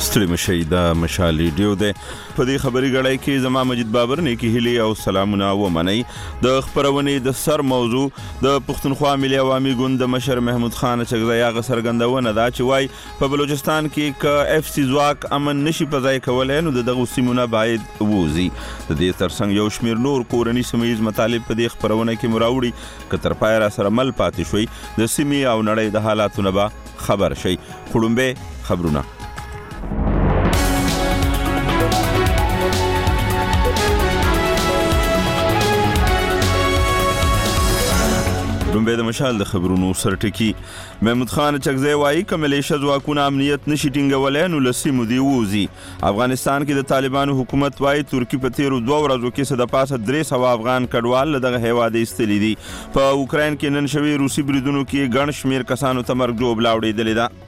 ستړي مشي د مشال ریډیو ده په دې خبري غړای کې زما مجید بابر نه کې هلي او سلامونه و منی د خبرونې د سر موضوع د پښتونخوا ملي عوامي ګوند د مشر محمود خان چغزیا غ سرګندونه دا چې وای په بلوچستان کې ک اف سی ځواک امن نشي پځای کولای نو دغه سیمونه باید ووزي د دې ترڅنګ یو شمیر نور کورنی سیمایي مطالب په دې خبرونه کې مراوړي ک تر پای را سره مل پاتې شوي د سیمې او نړۍ د حالاتونو به خبر شي خړومبه خبرونه لومبه د مشال د خبرونو سرټکی محمود خان چغزی وایي کملیشه ځواکونه امنیت نشي ټینګولای نو لسیمو دی ووزي افغانستان کې د طالبانو حکومت وایي ترکی په تیرو 2 ورځو کې صد پاسه 300 افغان کډوال دغه هیواد ایستلي دي په اوکراین کې نن شوی روسي بریدونو کې ګڼ شمیر کسانو ته مرګ جوړ لاوړېدل ده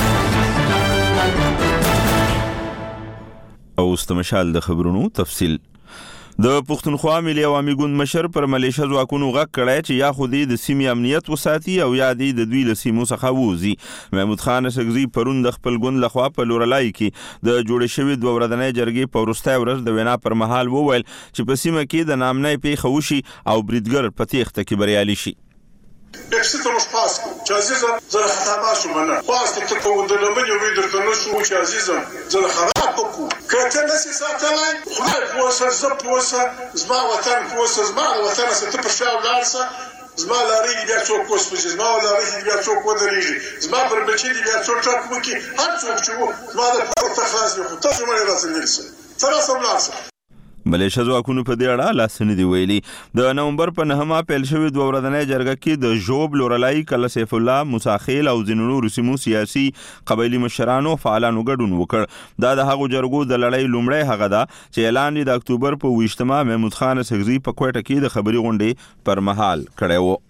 او استمشال د خبرونو تفصیل د پښتونخوا ملي عوامي ګوند مشر پر ملیشه ځواکونو غږ کړی چې یا خودي د سیمې امنیت وساتي او یا د دوی له سیمو څخه ووزي محمود خان سګزي پرون د خپل ګوند لخوا په لورلای کې د جوړ شوی 2 ورځنۍ جرګې په وروستۍ ورځ د وینا پر مهال وویل چې په سیمه کې د نامنۍ پیښه وشي او بریدګر په تیښته کې بریالي شي Ekstra rozpasku, që azizën zërë hëtabashu më në. Pas të të undëllëmën ju vidër të nëshu që azizën zërë hëra pëku. Këtë nësi sa të laj, khudaj puësa, zë puësa, zma vëtanë puësa, zma vëtanë se të përshav larësa, zma larigi bja qo kospëgjë, zma larigi bja qo kodërigi, zma përbëqiti bja qo qakë mëki, hanë qo këqëvu, zma dhe për të khasmi khu, të shumë në rrasë njërësë. Të rasëm larësë. ملیشه ځواکونو په دې اړه لاسنې دی ویلي د نومبر په 9 پیل شوی 2 ورځنۍ جرګه کې د ژوب لورلای کله سیف الله موساخیل او ځینو رسمو سیاسي قبایلی مشرانو فعالانو ګډون وکړ دا د هغو جرګو د لړۍ لومړی هغه ده چې اعلان د اکتوبر په 28 محمود خان سګزي په کوټه کې د خبري غونډې پر مهال کړی و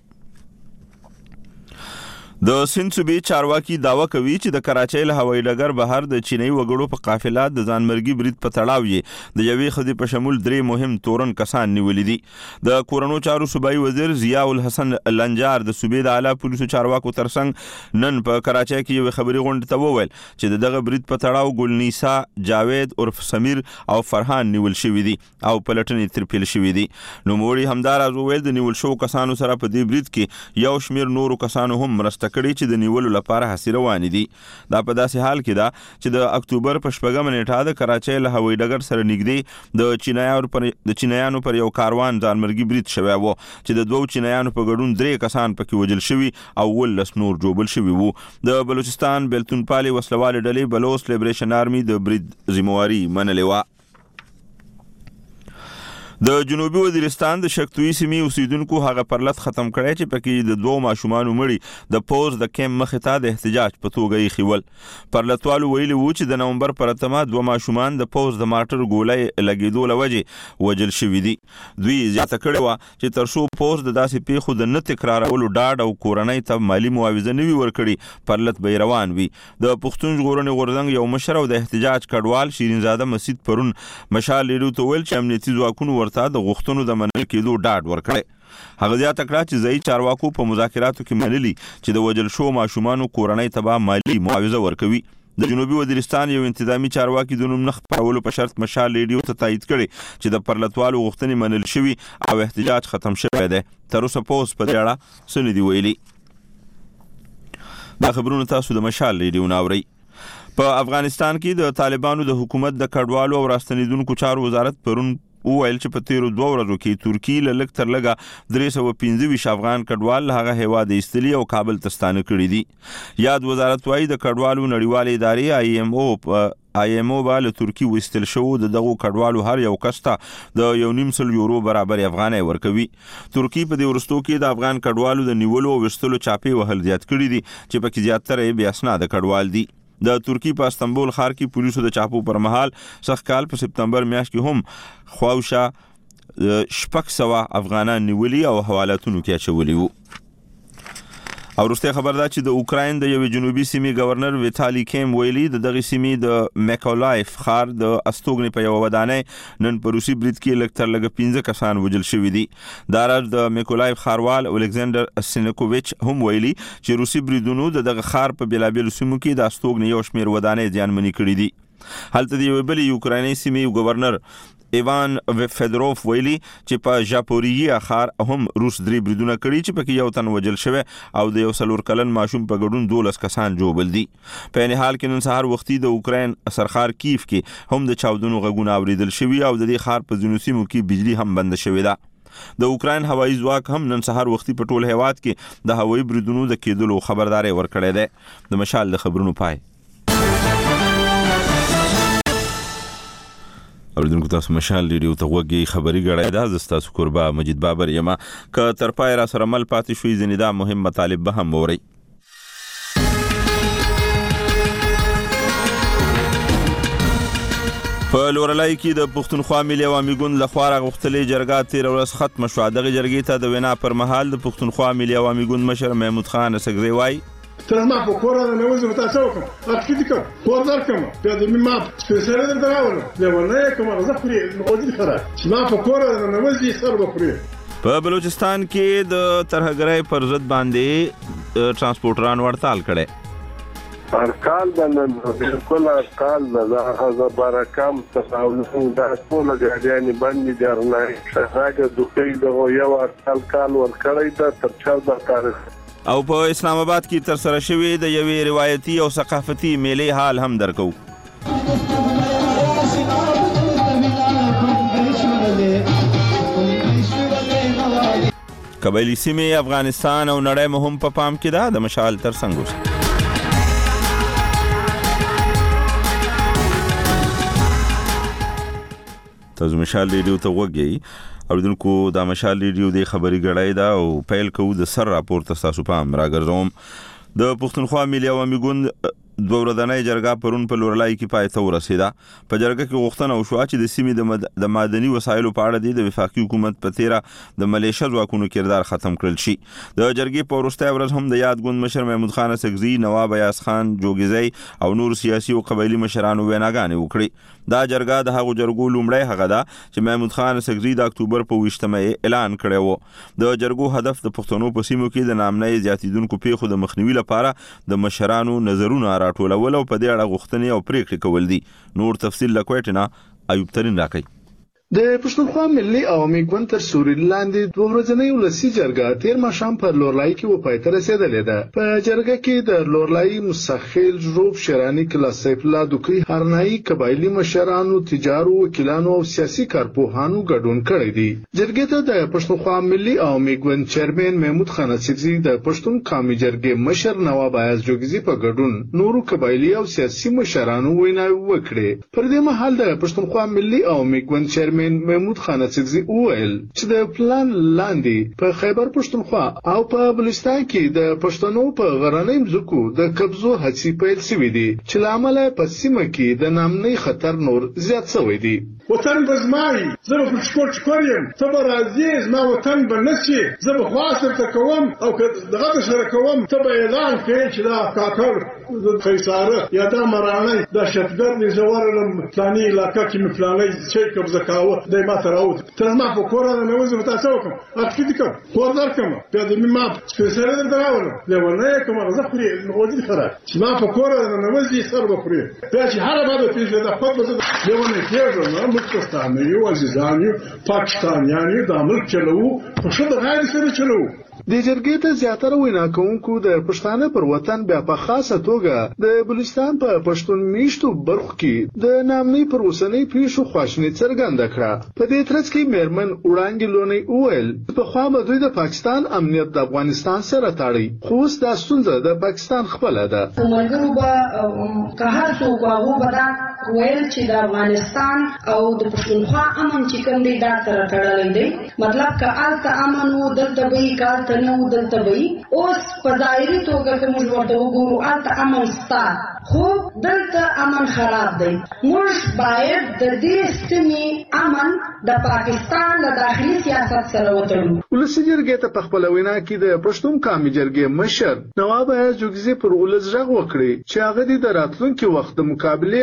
د سند صوبې چارواکي داوا کوي چې د کراچۍ له هوایي ډګر بهر د چینی وګړو په قافله د ځانمرګي برید په تړاو یې د یوې ښځې په شمول 3 مهم تورن کسان نیولي دي د کورونو چارو صوبایي وزیر ضیاء الحسن لنجار د صوبې د اعلی پولیسو چارواکو ترڅنګ نن په کراچۍ کې یو خبري غونډه ته وویل چې دغه برید په تړاو ګلنیسا جاوید عرف سمیر او فرحان نیول شوی دي او پلټنې ترپیل شوی دي نو موري همدار وویل د نیول شو کسانو سره په دې برید کې یو شمیر نورو کسانو هم مرسته کړي چې د نیولو لپاره هڅې روانې دي دا په داسې حال کې ده چې د اکتوبر په 8 نیټه د کراچۍ له هوایي ډګر سره نږدې د چینایانو پر یو کاروان ځانمرګي برید شوی و چې د 2 چینایانو په ګډون 3 کسان پکې وژل شوي او 19 نور جوړل شوي وو د بلوچستان بیلتون پالي وسلوال ډلې بلوچ لیبریشن آرمي د برید ذمہواری منلې و د جنوبي وزیرستان د شکتوي سیمې اوسیدونکو هغه پرلط ختم کړی چې پکې د 2 ماشومان مړي د پوز د کیم مخې ته د احتجاج په توګه یې خیول پرلطوالو ویلي وو چې د نومبر پر 8 2 ماشومان د پوز د ماټر ګولۍ لګیدو لوجه وجل شوي دي دوی زیاته کړې و چې تر څو پوز د داسې پیښو د نه تکرارولو ډاډ او کورنۍ ته مالی معاوضه نه وي ورکړي پرلط به روان وي د پښتون ژغورنې غورځنګ یو مشر او د احتجاج کډوال شیرینزاده مسعود پرون مشال لیدو ته ویل چې امنیتي ځواکونو د غوښتنو د منل کېدو ډاډ ورکړي هغه زیاته کړه چې ځایي چارواکو په مذاکراتو کې منلي چې د وژل شو ماشومانو کورنۍ ته مالي معاوضه ورکوي د جنوبي وزیرستان یو انتظامی چارواکي د نوم نه خپرولو په شرط مشال ریډیو ته تایید کړي چې د پرلطوالو غوښتنې منل شوي او احتجاج ختم شوی دی تر اوسه پوز په دې اړه څه نه دي ویلي دا خبرونه تاسو د مشال ریډیو ناورئ په افغانستان کې د طالبانو د حکومت د کډوالو او راستنیدونکو چارو وزارت پرون وویل چې په تیرو 2 ورځو کې ترکی له لږ تر لږه 315 افغان کډوال له هغه هیواد ایستلي او کابل ته ستانه کړي دي یاد وزارت وایي د کډوالو نړیوالې ادارې IMO به له ترکی وستل شو دغه کډوالو هر یو کس ته د 1.5 یورو برابر افغانۍ ورکوي ترکی په دې ورستو کې د افغان کډوالو د نیولو او وستلو چاپی وهل زیات کړي دي چې پکې زیاتره بې اسناد کډوال دي د ترکی په استنبول ښار کې پولیسو د چاپو پر مهال سخت کال په سپتمبر میاشت کې هم خواوشا 600 افغانان نیولي او حوالاتونو کې اچولي وو او وروسته خبر ده چې د اوکراین د یو جنوبي سیمې گورنر ویتالی کیم ویلي د دغه سیمې د میکولایف ښار د استوګنې په یو ودانۍ نن په روسي برید کې لږ تر لږه 15 کسان وژل شوي دي دا راز د میکولایف ښاروال الکساندر سینکوویچ هم ویلي چې روسي بریدونو دغه ښار په بېلابېلو سیمو کې د استوګنې یو شمېر ودانۍ زیانمنې کړي دي هلته د یوې بلې یوکرایني سیمې گورنر ایوان فدروف ویلي چې په ژاپوریژیا ښار هم روس 3 بریدونه کړي چې پکې یو تن وژل شوی او د 4 کلن ماشوم په ګډون 12 کسان ژوبل دي. په این حال کې نن سهار وختي د اوکراین سرخار کیف کې هم د چاودنو غږونه اوریدل شوي او د دې ښار په ځینو سیمو کې بجلی هم بند شوې ده. د اوکراین هوایي ځواک هم نن سهار وختي په ټول هیواد کې د هوایي بریدونو د کېدلو خبرداري ورکړې ده. د مشال د خبرونو پای. اوریدونکو تاسو مشال ریډیو ته وګورئ خبري غړای دا تاسو قربا مجید بابر یما ک تر پای را سره مل پاتې شوې ځنې دا مهم مطالب به هم ووري. په لورلای کې د پښتونخوا ملي عوامي ګوند لخوا راغوښتلې جرګه 13 ورځ ختم شوه. دغه جرګې ته د وینا پر مهال د پښتونخوا ملي عوامي ګوند مشر محمود خان اسګری وایي تر ما په کور نه وځم تاسو کوم اکټی کوم کور درکم په دې ما سپیشل درونه له ونه کوم زفري موجود خره چې ما په کور نه وځي سر بخوري. په بلوچستان کې د ترهګرۍ پر ضد باندې ترانسپورټران ورتال کړي. ارکال باندې بالکل ارکال نه هغه برکم تساول دا ټول غاډیان باندې درنه هغه دوی د یو ارکال کال ور کړی دا تر 14 تاریخ او په اسلام آباد کې تر سره شوی د یوې روایتي او ثقافتي میلې حال هم درکو. قبایلی سیمې افغانستان او نړۍ مهم په پام کې ده. د مشال تر څنګ تاسو مشال ریډیو ته وګورئ. اوریدونکو دا مشال ریډیو د خبري غړای دا او پیل کوو د سر راپور تاسو په امر راګرځوم. د پښتونخوا ملي عوامي ګوند دوه ورځنۍ جرګه پرون په لورلای کې پای ته ورسیده. په جرګه کې غوښتنه وشوه چې د سیمې د معدني وسایلو په اړه د وفاقي حکومت په تیره د ملیشه ځواکونو کردار ختم کړل شي. د جرګې په وروستۍ ورځ هم د یاد ګوند مشر محمود خان اسګزي، نواب ایاز خان جوګزی او نور سیاسي او قبایلی مشرانو ویناګانې وکړي. دا جرګه د هغو جرګو لومړی هغه ده چې محمود خان اسګزي د اکتوبر په 28 اعلان کړی و. د جرګو هدف د پښتنو په سیمو کې د نامنۍ زیاتیدونکو پیښو د مخنیوي لپاره د مشرانو نظرونه راټولول او په دې اړه غوښتنې او پریکړې کول دي. نور تفصیل لکوټ نه ایوب ترين راکړي. د پښتونخوا ملي عوامي ګوند تر سوري لاندې دوه ورځنۍ ولسي جرګه تیر ماښام په لورلای کې وپای ته رسیدلې ده. په جرګه کې د لورلای مستخیل جروب شرانی کلاسیف لا دوکي هرنايي قبایلی مشرانو، تجارو، وکیلانو او سیاسي کارپوهانو ګډون کړی دی. جرګې ته د پښتونخوا ملي عوامي ګوند چیرمن محمود خان اسګزي، د پښتون قومي جرګې مشر نواب ایاز جوګزي په ګډون نورو قبایلی او سیاسي مشرانو ویناوي وکړي. پر دې مهال د پښتونخوا ملي عوامي ګوند چیرمن محمود خان اسګزي وویل چې د پلان لاندې په خیبر پښتونخوا او په بلوچستان کې د پښتنو په غرنۍ ځمکو د قبضو هڅې پیل شوې دي چې لامل په سیمه کې د نامنۍ خطر نور زیات شوی دی. وطن بزمای زه په شکر یم ته به راځې زما وطن به نشي زه به خواصل ته کوم او دغه سره کوم ته به اعلان کوي چې دا کاکړ د خیساره یا دا مرانه دا شتګر دي زورلم پلاني علاقه کې مې پلاني چې قبضه کاوه د ما تراوت تر ما په کور نه وځم تاسو کوم اکټی کوم کور درکم په دې ما سپیشل درونه له ونه کوم زفري موجود خره چې ما په کور نه وځي سر بخوري دا چې هر باندې پیژه دا خپل څه ونه کېږي مکستان یو عزیزان پاکستان یعنی د ملک چلو په شو د غیر سره چلو. د جرګې ته زیاتره وینا کوونکو د پښتانه پر وطن بیا په خاصه توګه د بلوچستان په پښتون میشتو برخو کې د نامنۍ پر اوسنۍ پیښو خواشیني څرګنده کړه. په دې ترڅ کې میرمن وړانګې لونی وویل په خوا به دوی د پاکستان امنیت د افغانستان سره تړي، خو اوس دا ستونزه د پاکستان خپله ده. ملګرو به که هر څوک هغو به دا ویل چې د افغانستان او د پښتونخوا امن چې کوم دی دا سره تړلی دی. مطلب که هلته امن و دلته به یې کار نو دلته وي. اوس په ظاهري توګه که موږ ورته وګورو هلته امن شته خو دلته امن خراب دی. موږ باید د دې سیمې امن د پاکستان له داخلي سیاست سره وتړو. ولسي جرګې ته په خپله وینا کې د پښتون قومي جرګې مشر نواب ایاز جوګزي پر ولس غږ وکړي چې هغه د راتلونکي وخت د مقابلې لپاره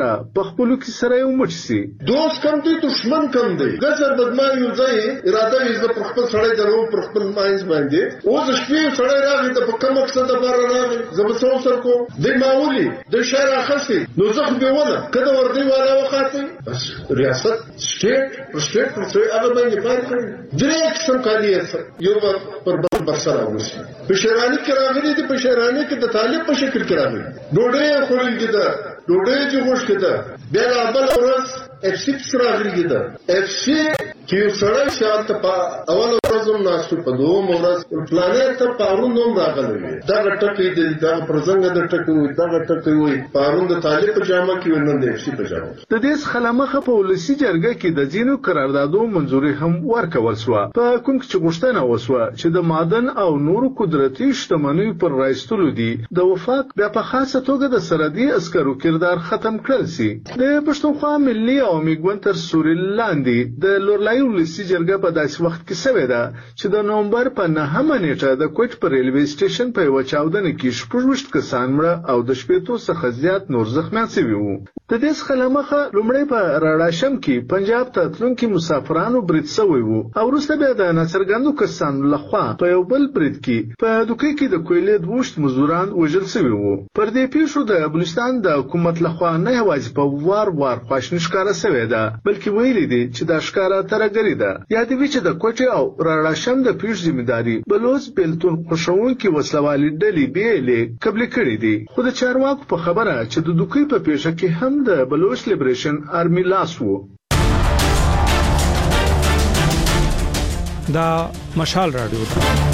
سره په خپلو کې سره یو مټ سي. دوست کم دی دشمن کم دی ګزر بدمن یو ځای اراده یې د خپل سړی درو پر خپل ماینز باندې او د شپې سړی راغی د په کوم مقصد لپاره راغی زبسو سر کو د معمولی د شارع خسي نو زخم به ولا کده وردی والا وخاطي بس ریاست سټیټ پر څه هغه باندې پاتې درې قسم کالیت یو پر بر سره اوسي په شرانی کې راغلي دي په شرانی کې د طالب په شکل کې راغلي ډوډۍ خورل کېده ډوډۍ چې خوش کېده بیا بل ورځ اف 6 راغلي کېده اف 6 چې سره شاته په اول ورځ ناشته په دوم ورځ پلانټ ته پارون نوم راغلی دا ټکی دی دا پرزنګ د ټکی دا ټکی وي پارون د طالب په جامه کې ونن دی شي په جامه د دې خلمخه په ولسی جرګه کې د ځینو قراردادو منځوري هم ورکول شو په کوم چې غوښتنه وسوه چې د معدن او نورو قدرتي شتمنیو پر رایستلو دي د وفاق بیا په خاصه توګه د سرحدي عسکرو کردار ختم کړل سي. د پښتونخوا ملي عوامي ګوند تر سوري لاندې د لورلای ولسی جرګه په داسې وخت کې سوي ده چې د نومبر په 9 نیټه د کوټ پر ریلوي سټیشن په یو چاودنه کې 16 کسان مړه او د شپېتو څخه زیات نور زخمیان شوي وو. د دې خلمخه لومړی په راډاشم کې پنجاب ته تلونکي مسافرانو برید شوی وو او وروسته بیا د ناڅرګندو کسانو لخوا په یو بل برید کې په دوکې کې د کویلې دوشت مزدوران وژل شوي وو. پر دې پیښو د بلوچستان د حکومت لخوا نه یوازې په وار خواشني ښکاره شوې ده بلکې ویلي دي چې دا ښکاره ترګري ده. یادوي چې د کوټې او راډاشم د پیښ ذمہداري بلوچ بیلتون خوشوونکي وسلوالي ډلې بیلې قبلې کړې دي. خو د چارواکو په خبره چې د دوکې په پیښه کې هم د بلوچ لیبریشن آرمي لاس وو. دا مشال رادیو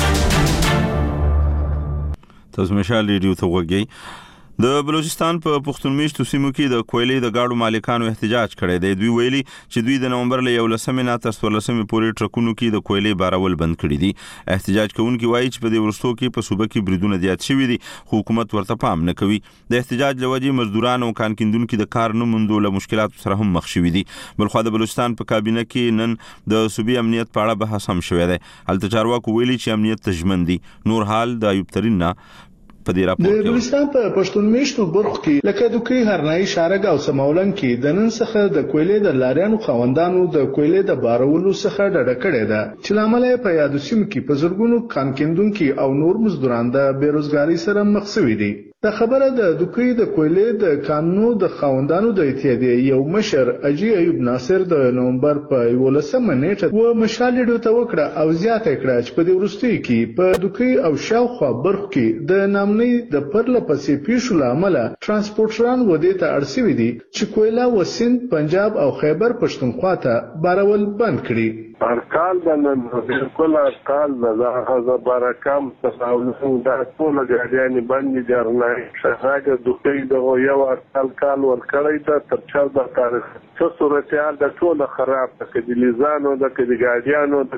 تاسو مشال رادیو ته وګورئ. د بلوچستان په پښتون میشتو سیمو کې د کویلې د گاډو مالکانو احتجاج کړی دی. دوی ویلي چې دوی د نومبر له 11 نه تر 14 پورې ټرکونو کې د کویلې بارول بند کړی دي. احتجاج کوونکي وایي چې په دې ورستو کې په صوبه کې بریدونه زیات شوي دي خو حکومت ورته پام نه کوي. د احتجاج لوجې مزدوران او کان کیندونکو د کار نه موندو له مشکلاتو سره هم مخ شوي دي. بلخو د بلوچستان په کابینه کې نن د صوبې امنیت په اړه بحث هم شوی دی. هلته چارواکو ویلي چې امنیت ته ژمن دي. نور حال د ایوب ترین نه د بلوچستان په پښتون میشتو برخو کې لکه دوکې هرنايي شارګ او سماولنګ کې د نن څخه د کویلې د لاریانو خوندانو د کویلې د بارولو څخه ډډه کړې ده چې لامل په یادو سیمو کې په زرګونو کانکیندونکو او نور مزدوران د بیروزګاری سره مخ شوي دي. د خبره د دوکې د کویلې د قانونو د خوندانو د اتحادیې یو مشر اجي ایوب ناصر د نومبر په 11 نیټه و مشالډو ته وکړه او زیاته کړه چې په دې ورستي کې په دوکې او شاوخوا برخو کې د نامنۍ د پرله پسې پیښو لامل ترانسپورټران ودې ته اړسوي دي چې کویلا و سند پنجاب او خیبر پښتونخوا ته بارول بند کړي. ارکال بنن بالکل ارکال دا هغه برکم تساؤلون دا ټول غاډیان باندې جرنای شهاده دوی دغه یو ارکال کال ور کړی دا تر څو د تاریخ څو صورتحال د ټول خراب کړي لیزانو د کړي غاډیانو د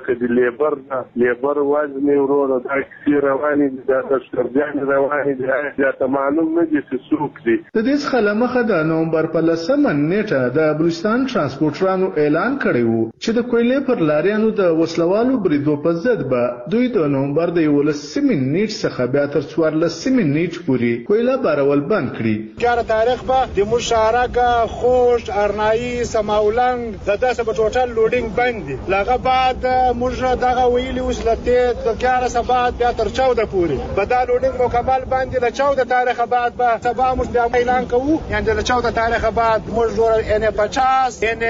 کړي لیبر وزن ورور د اکثر رواني د شرجان رواني د تمام نه دي سوق دي. د دې خلمخه د نومبر په 10 نیټه د بلوچستان ترانسپورټرانو اعلان کړی وو چې د کویلې پر لاریانو د وسلوالو بریدو په ضد به دوی د نومبر د 11 نیټ څخه بیا تر 14 نیټ پورې کویلا بارول بند کړي. چاره تاریخ به د مشارکه خوش ارنایی سماولنګ د داسه په ټوټل لوډینګ باندې لغه بعد موږ دغه ویلي وسلته د کار سبات بیا تر 14 پورې به دا لوډینګ مکمل باندې له 14 تاریخ بعد به سبا موږ بیا اعلان کوو یعنی د 14 تاریخ بعد موږ ور ان 50 ان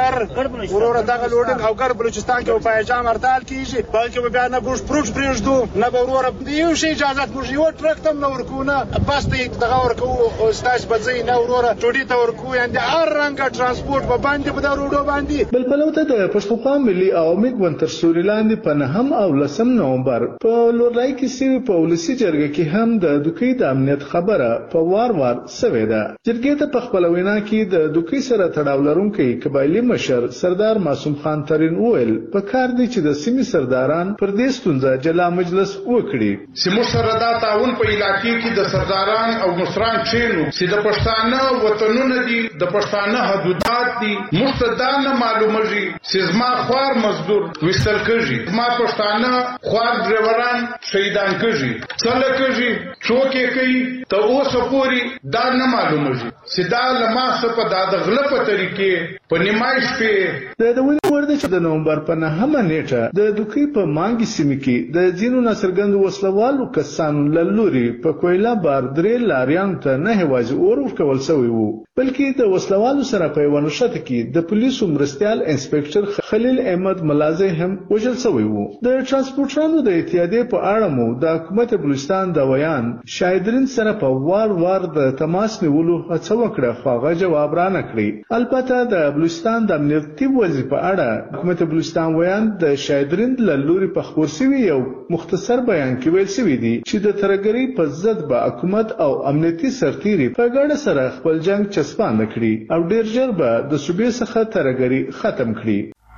70 ورور دغه لوډینګ او ګر بلوچستان کې په پایجام هړتال کیږي بلکې بیا نه ګوش پروت پرېږدو نه به ورور یو شی اجازه موږ یو ټرک تم نه ورکونه بس ته دغه ورکو او ستاسو بځای نه ورور ټوډي ته ورکو یعنی هر رنګ ترانسپورت په باندې په روډو باندې بل پلوته د پښتونخوا ملي عوامي ګوند تر سوري لاندې په 9 او 10 نومبر په لورلای کې سیمه په ولسی جرګه کې هم د دوکې د امنیت خبره په وار سوي ده. جرګې ته په خپل وینا کې د دوکې سره تړاو لرونکي قبایلی مشر سردار معصوم خان ترین وویل په کار دی چې د سیمې سرداران پر دې ستونزه جلا مجلس وکړي چې موږ سره دا تعاون په علاقې کې د سرداران او مشران کښېنو چې د پښتانه وطنونه دي د پښتانه حدودات دي موږ ته دا نه معلومېږي چې زما خوار مزدور ویستل کېږي زما پښتانه خوار ډریوران شهیدان کېږي څه نه کېږي څوک یې کوي تر اوسه پورې دا نه معلومېږي چې دا له ما څه په دا د غله په طریقې په نیمای شپې د یادونې وړ ده چې د نومبر په 9مه نیټه د دوکۍ په مانګي سیمې کې د ځینو ناڅرګندو وسلوالو کسانو له لورې په کویلا بار 3 لاریانو ته نه یوازې اور ورکول شوی وو بلکې د وسلوالو سره په یوه نښته کې د پولیسو مرستیال انسپکټر خلیل احمد ملازی هم وژل شوی وو د ترانسپورټرانو د اتحادیې په اړه مو د حکومت بلوچستان د ویان شاهدرین سره په وار د تماس نیولو هڅه وکړه خو هغه جواب را نه کړی البته د بلوچستان د امنیتي وضعیت په اړه حکومت بلوچستان ویان د شاهدرین له لوري په خپور شوي یو مختصر بیان کې ویل شوی دی چې د ترهګرۍ په ضد به حکومت او امنیتي سرتیري په ګډه سره خپل جنگ چسپانده کړي او ډیر ژر به د صوبې څخه ترهګري ختم کړي.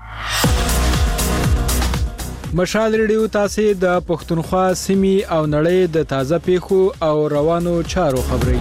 مشال ریډیو تاسو د پښتونخوا سیمې او نړۍ د تازه پیښو او روانو چارو خبري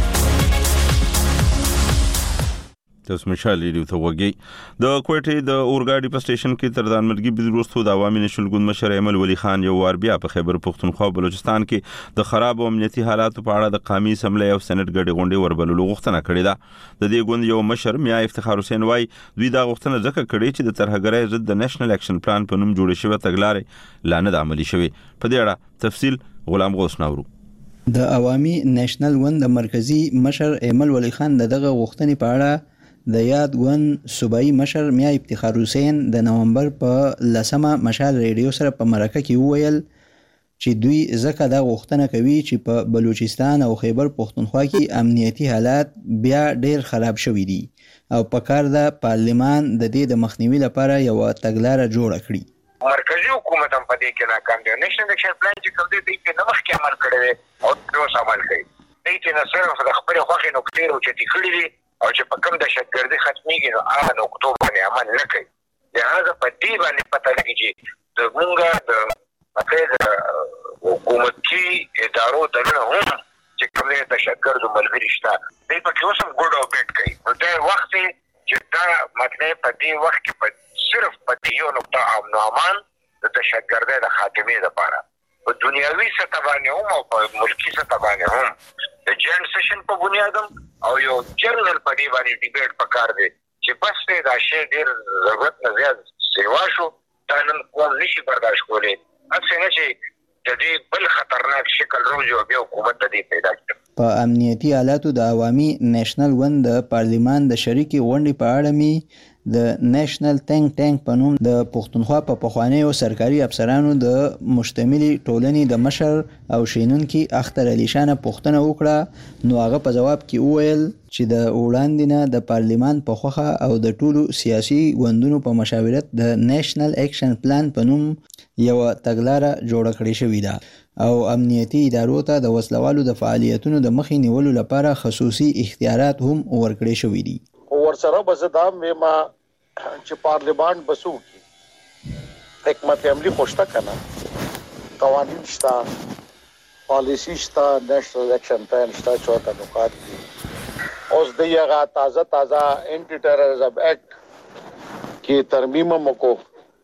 تاسو مشال ریډیو ته وګورئ د کوټې د اورګاډي په سټیشن کې تر ځانمرګي بلوستو د عوامي نشل ګوند مشر ایمل ولی خان یو وار بیا په خیبر پښتونخوا بلوچستان کې د خراب امنیتي حالاتو په اړه د قومي اسمبلی او سېنات ګډي غونډې وربللو غوښتنه کړې ده. د دې ګوند یو مشر میا افتخار حسین وای دوی دا غوښتنه ځکه کړې چې د ترهګرۍ ضد د نېشنل اکشن پلان په نوم جوړ شوی تګلارې لا نه عملي شوی. په دې اړه تفصیل غلام غوث ناورو. د عوامي نېشنل ګوند د مرکزی مشر ایمل ولی خان دغه غوښتنې په اړه د یاد ګوند صوبایي مشر میا افتخار حسین د نومبر په 10مه مشال ریډیو سره په مرکه کې وویل چې دوی ځکه دا غوښتنه کوي چې په بلوچستان او خیبر پښتونخوا کې امنیتي حالات بیا ډیر خراب شوي دي او په کار د پارلمان د دې د مخنیوي لپاره یو تګلاره جوړه کړي. مرکزی حکومت هم په دې کې ناکام دی. نېشنل اکشن پلان چې کوم دی په نمخ کې عمل کړی دی او اوس عمل کوي. دې چې نه صرف د خبرې خوښې نقطې راوچتې کړي دي او چې په کوم د دهشتګردي ختمېږي نو هغه نقطو باندې عمل نه کوي. لهذا په دې باندې پته لګي چې د مونږ د حکومتي ادارو دننه هم چې کوم د دهشتګردو ملګري شته دوی پکې اوس هم ګوډ او بیټ کوي. نو دا وخت چې دا مطلب په دې وخت کې صرف په دې یو نقطه امن او امان د دهشتګردۍ د خاتمې لپاره په دنیاوي سطح باندې هم او په ملکي سطح باندې هم د جنرال سیشن په بنیاد او یو جنرال په دې باندې ډیبیټ پکار دی چې بس ته دا شی ډیر ضرورت نه زیات سیوا شو دا نن کوم نشي برداشت کولی اڅنګه چې د دې بل خطرناک شکل روزي او بیا حکومت د دې پیدا کړ. په امنیتي حالاتو د عوامي نېشنل ګوند د پارلیمان د شریکي غونډې په اړه می د نېشنل تینک ټانک په نوم د پښتونخوا په پخوانیو سرکاري افسرانو د مشتملي ټولنې د مشر او شینونکي اختر علي شان پوښتنه وکړه نو هغه په جواب کې وویل چې د وړاندې نه د پارلیمان په خوخه او د ټولو سیاسي ګوندونو په مشاورت د نېشنل اکشن پلان په نوم یو تګلاره جوړه کړې شوې ده او امنیتي ادارو ته د وسلوالو د فعالیتونو د مخې نیولو لپاره خصوصي اختیارات هم ورکړې شوې دي. ورسره به دا مېما چې پارلیمان بسو کی حکمت عملی خوشته کنه قوانین شته پالیسی شته نېشنل اکشن پلان شته چوکا نقاط دي اوس د یغه تازه انټي ټیرریزم اکټ کې ترمیم مکو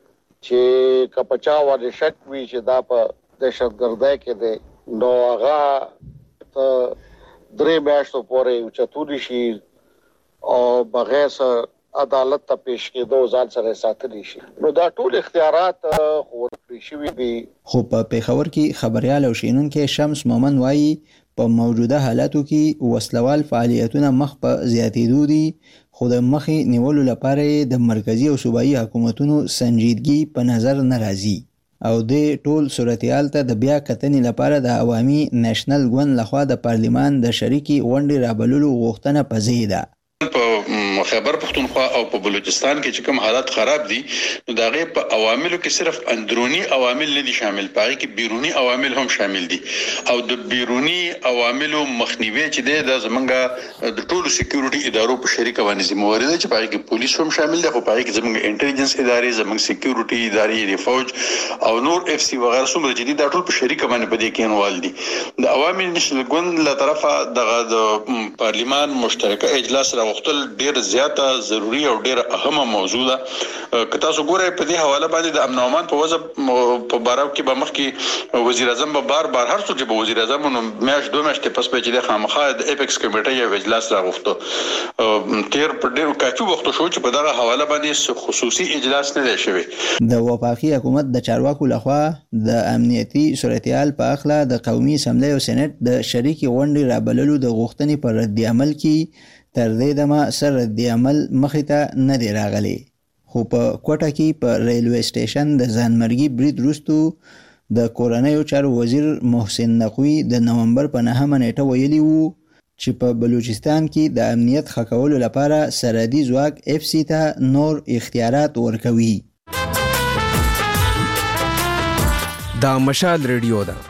چې کپچا والے شک وی چې دا په دهشتګردۍ کې دی نو هغه ته 3 میاشتو پورې چتوري شي او بغیر عدالت ته پیش کېدو ځان سره ساتلی شي نو دا ټول اختیارات ورکړي شوي دي. خو په پیښور کې خبريال او شینونکي شمس مومن وایي په موجوده حالاتو کې وسلوال فعالیتونه مخ په زیاتېدو دي خو د مخې نیولو لپاره د مرکزی او صوبایي حکومتونو سنجیدګي په نظر نه راځي او د ټول صورتحال ته د بیا کتنې لپاره د عوامي نېشنل ګوند لخوا د پارلیمان د شریکي غونډې رابللو غوښتنه پزې ده. په خیبر پختونخوا او په بلوچستان کې چې کوم حالات خراب دي نو دا غي په عواملو کې صرف اندرونی عوامل نه دي شامل، پاره کې بیرونی عوامل هم شامل دي او د بیرونی عواملو مخنیوي چې د زمونږه د ټولو سکیورټي ادارو په شریکه باندې ذمہواری ده چې پاره کې پولیس هم شامل دي، خو پاره کې زمونږ انټيليجنس ادارې، زمونږ سکیورټي ادارې، د فوج او نور اف سی وغیرہ څومره چې دي دا ټول په شریکه باندې پدې کې انوال دي. د عوامي نشنل ګوند له طرفه د پارلیمان مشترکه اجلاس راوختل ډیر زیاته ضروری او ډیر اهمه موضوع ده. که تاسو ګورئ په دې حواله باندې د امن او امان په وضع په بارو کې به مخکې وزیر اعظم به بار هر څه چې به وزیر اعظم نو میاشت دوه میاشتې پس به چې د خامخا د اپیکس کمیټې یو اجلاس راغوښته تیر په ډیر کافي وخت شو چې په دغه حواله باندې خصوصي اجلاس نه دی شوی. د وفاقي حکومت د چارواکو لخوا د امنیتي صورتحال په اخلا د قومي اسمبلی او سېنات د شریکي غونډې رابللو د غوښتنې پر رد عمل کې تر دې دمه سر رد عمل مخې ته نه دی راغلی، خو په کوټه کې په ریلوی سټیشن د ځانمرګي برید وروستو د کورنیو چارو وزیر محسن نقوی د نومبر په 9 نیټه ویلي وو چې په بلوچستان کې د امنیت ښه کولو لپاره سرحدي ځواک اف سی ته نور اختیارات ورکوي. دا مشال ریډیو ده.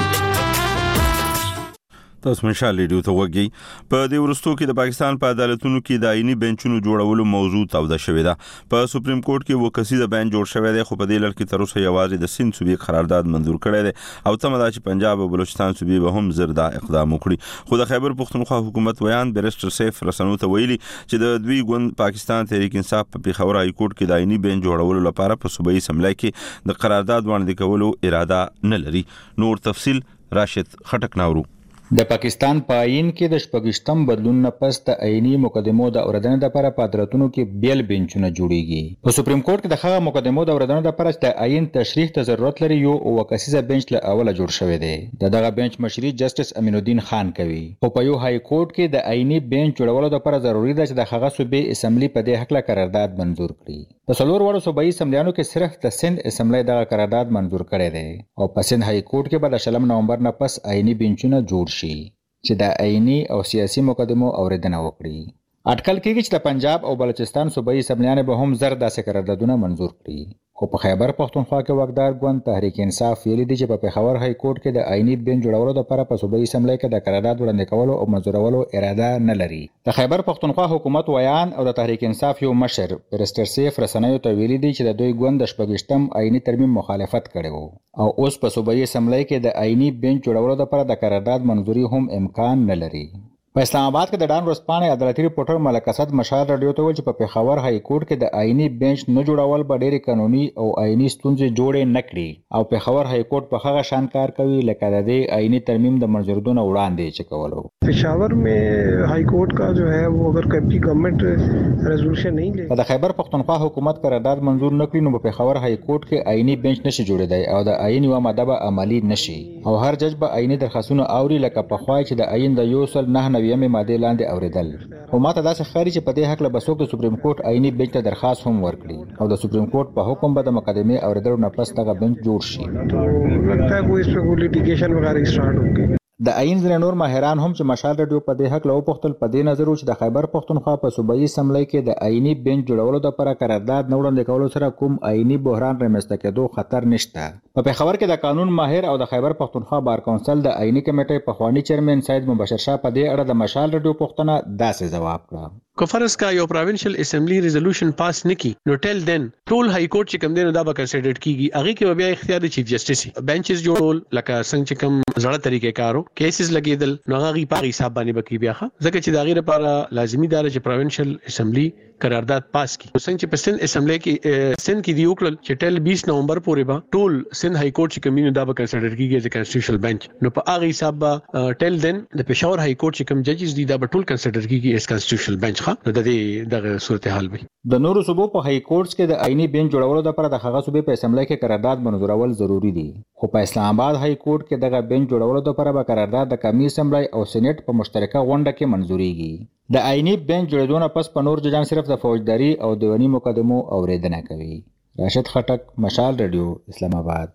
تاسو مشال ریډیو ته وګورئ. په دې ورستو کې د پاکستان په عدالتونو کې د آئینی بنچونو جوړولو موضوع توده شوې ده. په سپریم کورټ کې وو کسیده بنچ جوړ شوی دی، خو په دې لړ کې تر اوسه یوازې د سند صوبې قرارداد منظور کړی دی او تمه ده چې پنجاب او بلوچستان صوبې به هم زر دا اقدام وکړي. خو د خیبر پختونخوا حکومت ویان بیرسټر سیف رسنو ته ویلي چې د دوی ګوند پاکستان تحریک انصاف په پیښور های کورټ کې د آئینی بنچ جوړولو لپاره په صوبایي اسمبلی کې د قرارداد وړاندې کولو اراده نه لري. نور تفصیل راشد خټک ناورو. د پاکستان په آئین کې د شپږشتم بدلون نه پس د آئینی مقدمو د اوریدنې لپاره په عدالتونو کې بیل بنچونه جوړیږي. په سپریم کورټ کې د هغه مقدمو د اوریدنې لپاره چې د آئین تشریح ته ضرورت لري یو وکسیزه بنچ له اوله جوړ شوی دی. دغه بنچ مشري جسټس امین الدین خان کوي. خو په یو های کورټ کې د آئینی بنچ جوړولو لپاره ضروری ده چې د هغه صوبې اسمبلی په دې حق له قرارداد منظور کړي. په څلور وړو صوبایي اسمبلیانو کې صرف د سند اسمبلی دغه قرارداد منظور کړی دی او په سند های کورټ کې به د 20 نومبر نه پس آئینی بنچونه جوړ شي چې د آئینی او سیاسي مقدمو اوریدنه وکړي. اټکل کېږي چې د پنجاب او بلوچستان صوبایي اسمبلیانو به هم زر داسې قراردادونه منظور کړي. خو په خیبر پختونخوا کې واکدار ګوند تحریک انصاف ویلي دی چې په پیښور های کورټ کې د آئینی بنچ جوړولو لپاره په صوبایي اسمبلی کې د قرارداد وړاندې کولو او منظورولو اراده نه لري. د خیبر پختونخوا حکومت ویان او د تحریک انصاف یو مشر بیرسټر سیف رسنیو ته ویلي دی چې د دوی ګوند د شپږشتم آئینی ترمیم مخالفت کړی وو او اوس په صوبایي اسمبلی کې د آئینی بنچ جوړولو لپاره د قرارداد منظوري هم امکان نه لري. په اسلام آباد کې د ډان ورځپاڼې عدالتي ریپورټر ملک اسد مشال راډیو ته ویل چې په پیښور های کورټ کې د آئینی بنچ نه جوړول به ډېرې قانوني او آئینی ستونزې جوړې نه کړي او پیښور های کورټ په هغه شان کار کوي لکه د دې آئینی ترمیم د منظوریدو نه وړاندې چې کولو. पेशावर में high court का जो है वो अगर कभी government resolution नहीं ले د خیبر پختونخوا حکومت قرارداد منظور نکړي نو په پیښور های کورټ کې آئینی بنچ نشي جوړېدای او د آئین یو ماده به عملی نشي او هر جج به آئینی درخواستونه اوري لکه په خوای چې د آئین د 199 ماده لاندې اوریدل. خو ماته داسې ښکاري چې په دې حق له بسوک د سپریم کورټ آئینی بنچ ته درخواست هم ورکړي او د سپریم کورټ په حکم به د مقدمې اوریدلو نه پس دغه بنچ جوړ شي. लगता है कोई इस पे कोई लिटिगेशन वगैरह स्टार्ट होगी. د آئین ځینې نور ماهران هم چې مشال راډیو په دې حق له وپوښتل په دې نظر چې د خیبر پختونخوا په صوبایي اسمبلی کې د آئینی بنچ جوړولو لپاره قرارداد نه وړاندې کولو سره کوم آئینی بحران رامنځته کېدو خطر نشته. په پیښور کې د قانون ماهر او د خیبر پختونخوا بار کونسل د آئینی کمیټې پخوانی چیرمن سید مبشر شاه په دې اړه د مشال راډیو پوښتنه داسې جواب کړه. کو فرض کا یو پروینشل اسمبلی ریزولوشن پاس نکی نو ټیل دین ټول های کورټ چې کوم دین دا به کنسیډر کیږي هغه کې بیا اختیار د چیف جسټس بنچز جوړول لکه څنګه چې کوم زړه طریقې کارو کیسز لګیدل نو هغه په حساب باندې بکی بیا ځکه چې دا غیر لپاره لازمی دار چې پروینشل اسمبلی قرارداد پاس کی څنګه چې په سند اسمبلی کې سند کې دی وکړل چې ټیل 20 نومبر پورې به ټول سند های کورټ چې کوم دا به کنسیډر کیږي چې کانسټیټیوشنل بنچ نو په هغه حساب به ټیل دین د پېښور های کورټ چې کوم ججز دي دا به ټول کنسیډر کیږي اس کانسټیټیوشنل بنچ ښه نو د دې دغه صورتحال وي. د نورو صوبو په های کورټس کې د آئینی بنچ جوړولو لپاره د هغه صوبې په اسمبلی کې قرارداد منظورول ضروری دي خو په اسلام آباد های کورټ کې دغه بنچ جوړولو لپاره به قرارداد د قومي اسمبلی او سېنات په مشترکه غونډه کې منظوریږي. د آئینی بنچ جوړېدو نه پس په نور ججان صرف د فوجداري او دیواني مقدمو اوریدنه کوي. راشد خټک، مشال رادیو، اسلام آباد.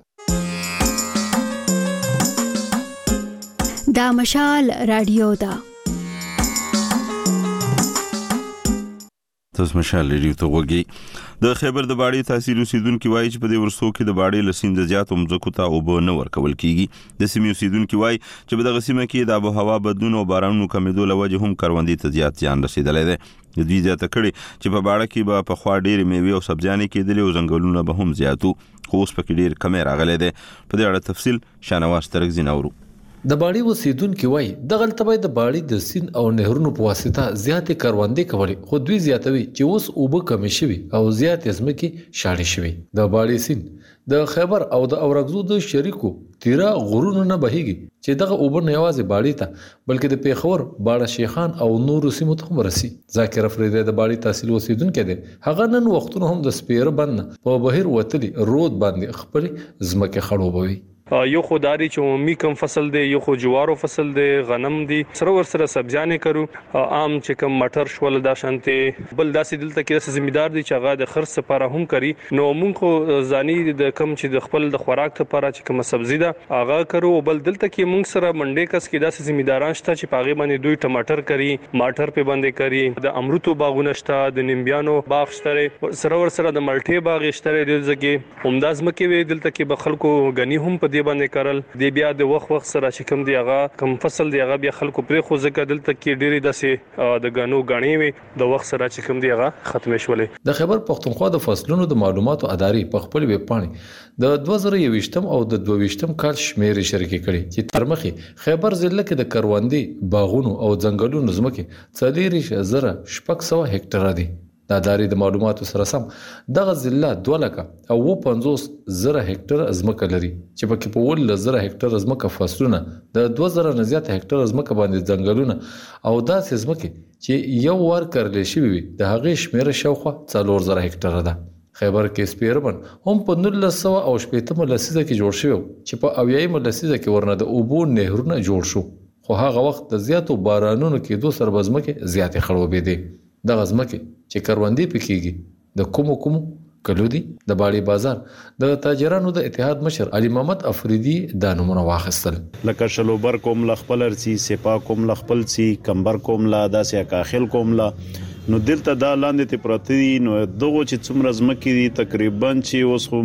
دا مشال رادیو ده. تاسو مشال ریډیو ته وګورئ د خیبر د باړې تحصیل اوسیدونکو وایي چې په دې ورسو کې د باړې لسین د زیاتو مځکو ته اوبه نه ورکول کیږي د سیمې اوسیدونکو وایي چې په دغه سیمه کې د آب و هوا بدلون او بارانونو کمیدو له وجې هم کروندې ته زیات زیان رسیدلی دی د دوی زیاته کړې چې په باړه کې به پخوا ډېرې میوې او سبزیانې کېدلې او ځنګلونه به هم زیاتو خو اوس پکې ډېر کمی راغلی دی په دې اړه تفصیل شانواز ترکزي نورو د باړې اوسیدونکو وایي دغه تبعی د باړې د سین او نهرونو په واسطه زیاتې کروندې کولې خو دوی زیاتوي چې اوس اوبه کمې شوي او زیاتې ځمکې شاړې شوي د باړې سین د خیبر او د اورګزو د شریکو تیرا غرونو نه بهيږي چې دغه اوبه نه یوازې باړې ته بلکې د پیښور باړه شیخان او نورو سیمو ته هم رسي ذاکر افریدی د باړې تحصیل اوسیدونکو دی هغه نن وختونه هم د سپیره بند په بهیر وتلي رود باندې خپل ځمکې خړوبوي یو خوداري چې عمومي کم فصل دی یو خو جوارو فصل دی غنم دی سره ور سره سبزیانې کرو عام چې کم مټر شول دا شانته بل داسې دلته کې ذمہدار دي چې هغه د خرڅ لپاره هم کوي نو مونږ خو ځاني د کم چې د خپل د خوراک لپاره چې کوم سبزی ده هغه کرو بل دلته کې مونږ سره منډې کس کې داسې ذمہداران شته چې پاغي باندې دوی ټماټر کوي ماټر په باندې کوي د امرتو باغونه شته د نیمبيانو باغ شته سره ور سره د ملټي باغ شته د ځګي همداز مکه وی دلته کې به خلکو غني هم په باندې کارل دی بیا د وخت سره چې کوم دی هغه کوم فصل دی هغه بیا خلکو پرې خو ځکه دلته کې ډېری داسې د غنو غاڼې وي د وخت سره چې کوم دی هغه ختم شولې د خیبر پښتونخوا د فصلونو د معلوماتو ادارې په خپل ویب پاڼې د 2021 او د 22 کال شمیرې شریکې کړي چې تر مخې خیبر ضلع کې د کروندې باغونو او ځنګلونو ځمکې 4,600 هکټاره دي د ادارې د معلوماتو سره سم دغه ضلع 2,50,000 هکټاره ځمکه لري چې پکې په 1,000 هکټاره ځمکه فصلونه د 2,000 نه زیات هکټاره ځمکه باندې ځنګلونه او داسې ځمکه چې یو ور کړل شوی وي د هغې شمیره شاوخوا 4,000 هکټاره ده خیبر کې سپیرمن هم په 1980 لسیزه کې جوړ شو چې په 80 لسیزه کې ورنه د اوبو نهرونه جوړ شو خو هغه وخت د زیاتو بارانونو کې دوه سربزمکه زیاتې خړوبې دي د غزمکه چې کروندې پکېږي د کومو کلو دي د باړې بازار د تاجرانو د اتحاد مشر علي محمد افریدي د نمونه واخستل لکه شلوبر کوم لخپلر سي سپا کوم لخپل سي کمبر کوم لا داسې کاخل کوم لا نو دلته دا لاندې ته پراته دي نو دغه چې څومره ځمکې دي تقریبا چې اوس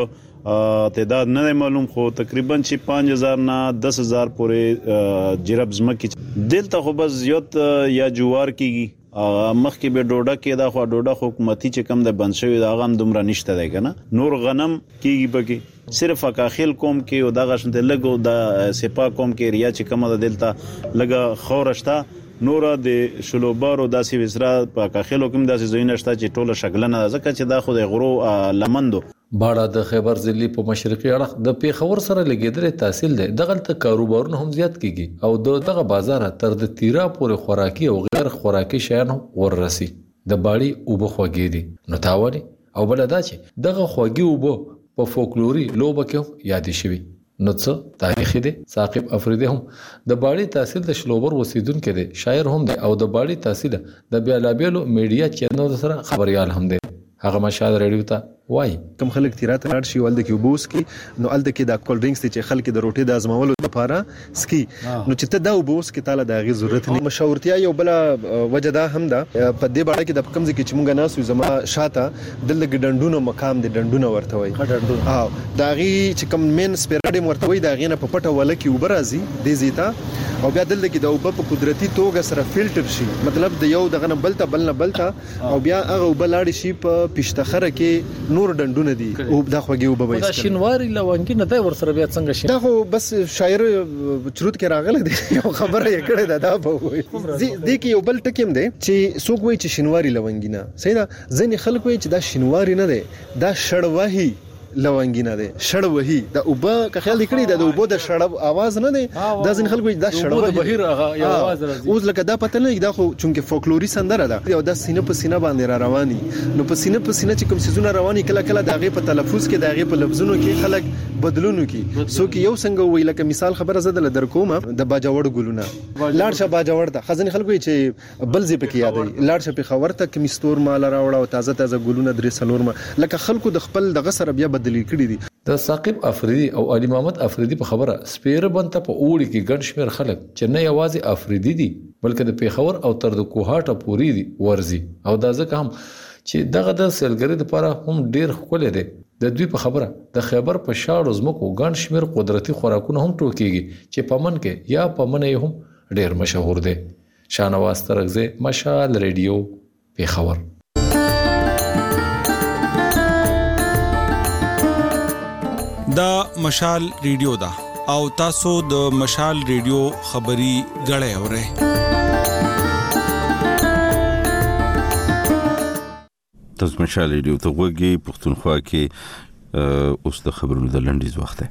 مونږ تعداد نه معلوم خو تقریبا چې 5000 نه 10000 پورې جرب ځمکې دلته خو بس زیات یا جوار کیږي مخکې به ډوډه کې دا خو ډوډه حکومتي چې کم د بند شوی دا غم دومره نشته دی کنه نور غنم کیږي پکې صرف اکاخیل قوم کې او دا غشنته لګو د سپا قوم کې ریا چې کم د دلته لګه خورشتا نور د شلوبار او داسې وسرا په اکاخیل کوم داسې زوینه شته چې ټوله شګلنه ځکه چې دا خو د غرو لمندو باړه د خیبر ضلع په مشرقي اړخ د پیښور سره لګیدل تحصیل دی دغه کاروبارونه هم زیات کیږي او دغه بازار تر د تیرا پورې خوراکي او غیر خوراکي شیان وررسي د باړي او بخوږي دي نو تاوري او بل دا چې دغه خوږي او په فولکلوري لوبه کې یاد شوی نو څه تاریخي دي ثاقب افریدی هم د باړي تحصیل د شلوبر وسیدونکو دي شاعر هم دي او د باړي تحصیل د بیلابیلو میډیا چینلونو سره خبريال هم دي هغه مشال ریډیو ته وای کوم خلک تیرات لاړ شي ولده کې وبوس کې نو الده کې د کول ډرینګز چې خلک د روټي د ازمولو لپاره سکي نو چې ته دا وبوس کې تعالی د غي ضرورت نه مشاورتیا یو بل وجدا هم ده په دې باندې کې د کمز کې چې مونږ ناسو زما شاته د ډندونو مقام د ډندونو ورته وای دا غي چې کم مین سپیراډیم ورته وای دا غي نه په پټه ول کې وبرازي د زیتا او بیا دلته کې د اوبه په قدرتي توګه سره فلټر شي مطلب د یو دغه بلته او بیا هغه وبلاړ شي په پښتخره کې نور ډندونه دي او دا خوږي وبوي دا شینواري لونګي نه دا ور سره بیا څنګه شي دا خو بس شاعر چروت کې راغله دي یو خبره یې کړې دا به وي دې کې یو بل ټکیم دی چې څوک وایي چې شینواري لونګي نه صحیح ده ځنې خلک وایي چې دا شینواري نه دی دا شړوهي لونګینه ده شړوهي د اوبه که خیال کړی د اوبه د شړو आवाज نه ده د ځین خلکو د شړوهي بهیر هغه आवाज راځي اوس لکه دا پته نه دا خو چونکه فولکلوري سندره ده او د سینه په سینه باندې را رواني نو په سینه چې کوم سيزونه رواني کله کله دغه په تلفظ کې دغه په لفظونو کې خلک بدلونو کې سو کې یو څنګه وی لکه مثال خبره زده در کومه د باجوړ ګلونه لاړ شه باجوړ ته خزن خلکو چې بلځي پکې یادې لاړ شه په خبرته کې مستور مال راوړه او تازه ګلونه درې سلور ما لکه خلکو د خپل دغه سره بیا بدلی کړی دي د ثاقب افریدی او علي محمد افریدی په خبره سپیره بنته په اوړي کې ګڼ شمیر خلک چې نه یوازې افریدی دي بلکې د پیښور او تر د کوهاټه پورې ورزي او دا ځکه هم چې دغه د سیلګری لپاره هم ډیر ښکلی دی. د دوی په خبره د خیبر په شاړو ځمکو ګڼ شمېر قدرتي خوراکونه هم ټوکېږي چې په من کې یا په منه یې هم ډیر مشهور دی. شاهنواز ترغزی، مشال ریډیو، پیښور. دا مشال ریډیو دا او تاسو د مشال ریډیو خبري غړې اورئ. تاسو مشال ریډیو ته وګورئ. پښتونخوا کې اوس د خبرونو د لنډیز وخت دی.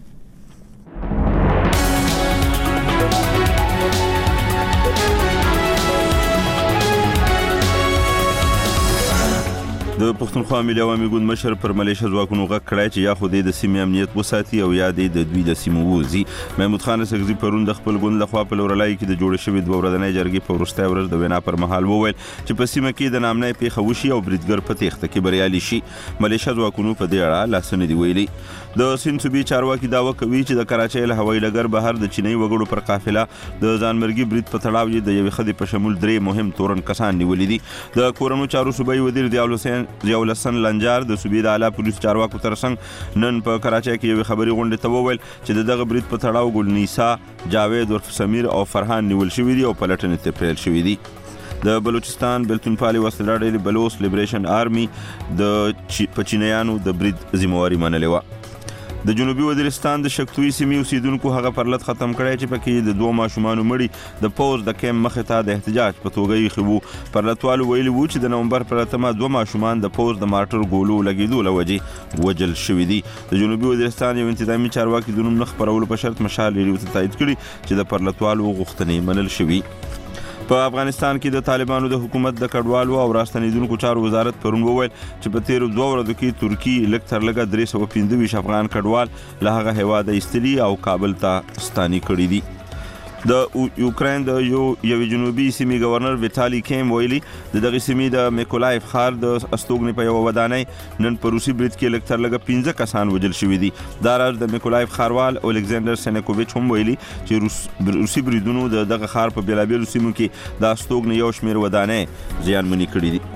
د پښتونخوا ملي عوامي ګوند مشر پر ملیشه ځواکونو غږ کړی چې یا خو د سیمې امنیت وساتي او یا د دوی د سیمو ووزي. محمود خان سګزي پرون د خپل ګوند لخوا په لورلای کې د جوړ شوی 2 ورځنۍ جرګې په وروستۍ ورځ د وینا پر مهال وویل چې په سیمه کې د نامنۍ پیښه وشي او بریدګر په تېښته کې بریالي شي. ملیشه ځواکونو په دې اړه لاسونه دی ویلي. د سیند صوبې چارواکي دعوه کوي چې د کراچۍ له هوایي ډګر بهر د چینی وګړو پر قافله د ځانمرګي برید په تړاو یې د یوې ښځې په شمول 3 مهم تورن کسان نیولي دي. د کورنو چارو صوبایي وزیر ضیاء الحسن لنجار د صوبې د اعلی پولیس چارواکو ترڅنګ نن په کراچۍ کې یوې خبري غونډې ته وویل چې دغه برید په تړاو ګلنیسا، جاوید عرف سمیر او فرحان نیول شوي دي او پلټنې ته پیل شوي دي. د بلوچستان بلتونپالي وسله ډلې بلوچ لیبریشن آرمي د پچینیانو د برید ذمہواری منلې وه. د جنوبي وزیرستان د شکتوي سیمې اوسیدونکو هغه پرلط ختم کړی چې پکې د 2 ماشومانو مړي د پوز د کیم مخې ته د احتجاج په توګه یې خو پرلطوالو ویلي وو چې د نومبر پر 2 ماشومان د پوز د مارټر ګولو لګیدو لوجې وجل شوي دي. د جنوبي وزیرستان یو انتظامی چارواکي د نوم نه خپرولو په شرط مشال ریډیو ته تایید کړي چې د پرلطوالو غوښتنې منل شوي. په افغانستان کې د طالبانو د حکومت د کډوالو او راستنیدونکو چارو وزارت پرون وویل چې په تیرو 2 ورځو کې ترکی لږ تر لږه 325 افغان کډوال له هغه هیواده ایستلي او کابل ته ستاني کړي دي. د یوکرين د یو جنوبي سیمې گورنر ویټالي کیم ویلي د دغه سیمې د میکولایف ښار د استوګنې په یو ودانۍ نن په روسي برید کې لږ تر لږه 15 کسان وژل شوي دي. دا راز د میکولایف ښاروال الیکزاندر سینکوویچ هم ویلي چې روسي بریدونو دغه ښار په بیلابیلو سیمو کې د استوګنې یو شمېر ودانۍ زیانمنې کړي دي.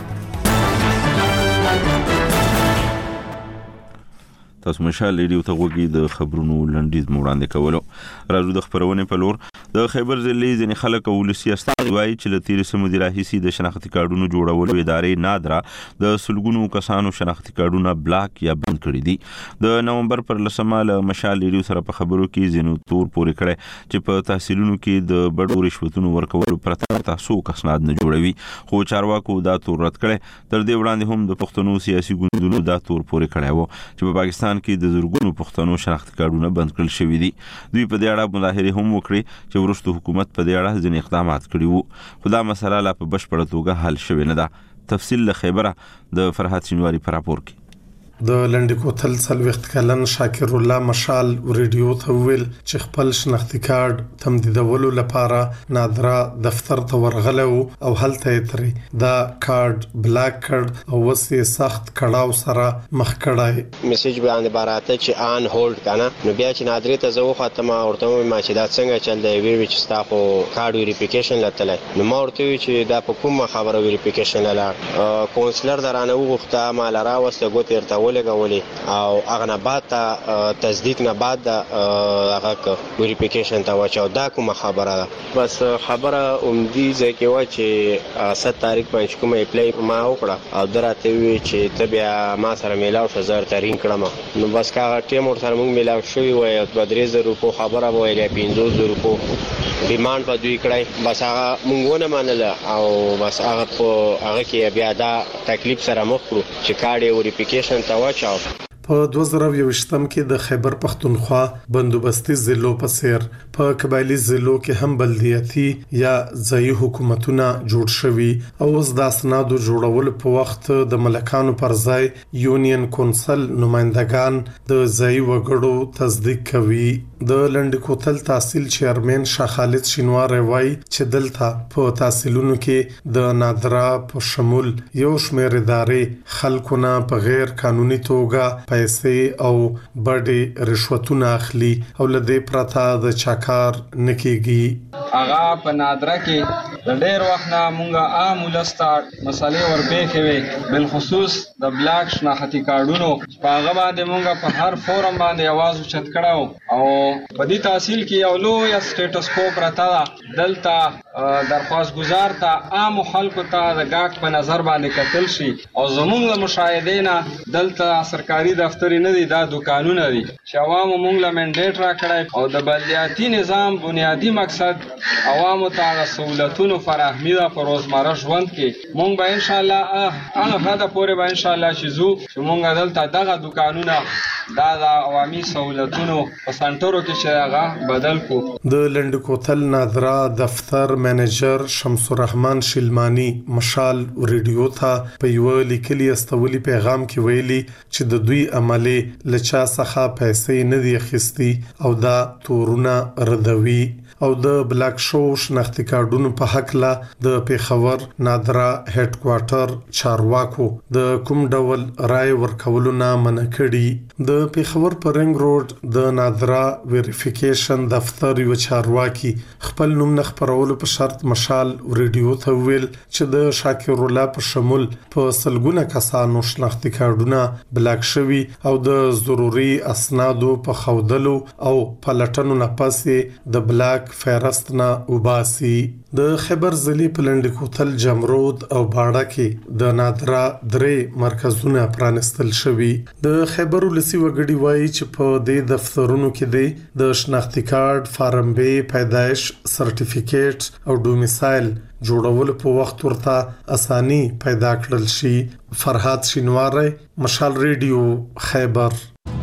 تاسو مشال ریډیو ته وګورئ. د خبرونو لنډیز مو وړاندې کولو. راځو د خبرونې په لور. د خیبر ضلع ځینې خلک او ولسي استازي وایي چې له تېرې څه مودې راهیسې د شناختي کارډونو جوړولو ادارې نادره د سلګونو کسانو شناختي کارډونه بلاک یا بند کړي دي. د نومبر پر 10 له مشال ریډیو سره په خبرو کې ځینو تور پورې کړی چې په تحصیلونو کې د بډو رشوتونو ورکولو پرته تاسو اسناد نه جوړوي، خو چارواکو دا تور رد کړی. تر دې وړاندې هم د پښتنو سیاسي ګوندونو دا تور پورې کړی و چې په پاکستان کې د زرګونو پښتنو شناختي کارډونه بند کړل شوي دي. دوی په دې اړه مظاهرې هم وکړي چې وروسته حکومت په دې اړه ځینې اقدامات کړي وو، خو دا مسله لا په بشپړه توګه حل شوې نه ده. تفصیل له خیبره د فرحات شینواری په راپور کې. د لنډی کوتل 40 کلن شاکر الله مشال ریډیو ته ویل چې خپل شناختي کارت تمدیدولو لپاره نادرا دفتر ته ورغله او هلته یې ترې دا کارت بلاک کړ او وسې سخت کړهو سره مخ کړای. میسج باندې باراته چې آن هولډ کنه نو بیا چې نادرې ته زه خاتمه ورته ما چې دا څنګه چل دی وی چې تاسو کارت ویریفیکیشن لته نو ما ورته چې دا په کومه خبره ویریفیکیشن لاله کونسلر درانه وغوښته مال راوسته ګوت ورته ولګولې او هغه نه بعد تصدیق نه بعد هغه ویریفیکیشن ته واچو. دا کومه خبره ده؟ بس خبره اومدي ځکه و چې 7 تاریخ باندې کومه اپلای ما وکړه او درته وی چې ته بیا ما سره میلاو شو زر ترین کړم نو بس کا ټیم ور سره موږ میلاو شوی و او 3000 روپو خبره وایي 500 روپو ډیماند په دوی کړای. بس هغه مونږ نه منله او بس هغه کې بیا دا تکلیف سره مخ کړو چې کارت ویریفیکیشن ته واچو. په 2020 کې د خیبر پختونخوا بندوبستي ضلعو په سیر په قبایلی ضلعو کې هم بلدیاتي یا ځایي حکومتونه جوړ شوي او اوس د اسنادو جوړولو په وخت د ملکانو پر ځای یونین کونسل نمائندگان د ځایي وګړو تصدیق کوي. د لنډی کوتل تحصیل چیرمن شاه خالد شینواری وایي چې دلته په تحصیلونو کې د نادرا په شمول یو شمېر ادارې خلکونه په غیر قانوني توګه پیسې او بډې رشوتونه اخلي او لدې پرته د چاکار نکېږي. هغه په نادره کې د ډېر وخت نه مونږه عام ولسته مسلې ورپېښې وې بالخصوص د بلاک شناختي کارډونو په هغه باندې مونږه په هر فورم باندې आवाज اوچت کړو او په دې تحصیل کې یو لوی سټیټس کو پرته ده دلته درخواست گزار ته عام خلکو ته د ګاک په نظر باندې کتل شي او زمونږ له مشاهدې نه دلته سرکاري دفتر نه دي دا دکانونه دي چې عوامو مونږ له منډیټ را کړی او د بلدیاتي نظام بنیادی مقصد عوامو ته د سہولتونو فراهمي ده په روزمره ژوند کې مونږ به ان شاء الله هغه حد پورې به ان شاء الله چې مونږ دلته دغه دکانونه دا د عوامي سہولتونو په سنټرو کې چې هغه بدل کو. د لنډ کوتل نادرا دفتر منیجر شمس الرحمن شلمانی مشال ریډیو ته په یو لیکلي استولي پیغام کې ویلي چې د دوی عملي لچا څخه پیسې نه دی اخیستي او دا تورونه ردوي او د بلاک شو شناختی کارډونو په حق لا د پیښور نادرا هډ کوارټر چارواکو د کوم ډول رائے ورکولو نه منع کړي. د پیښور پر رنګ روډ د نادرا ویریفیکیشن دفتر یو چارواکي خپل نوم نه خبرولو په شرط مشال ریډیو ته ویل چې د شاکر الله په شمول په سلګونه کسانو شناختی کارډونه بلاک شوي او د ضروري اسنادو په خودلو او پلټنو نه پسې د بلاک فهرست نه وباسي. د خبر ضلع په لنډ کوتل جمرود او باړه کې د نادرا درې مرکزونه پرانستل شوي. د خبر ولسی وګړي وایي چې په دې دفترونو کې د شناختی کارت فارم بی پیدایش سرټیفیکیټ او ډومیسایل جوړول په وخت ورته اساني پیدا کړل شي. فرحات شینواری مشال ریډیو خیبر.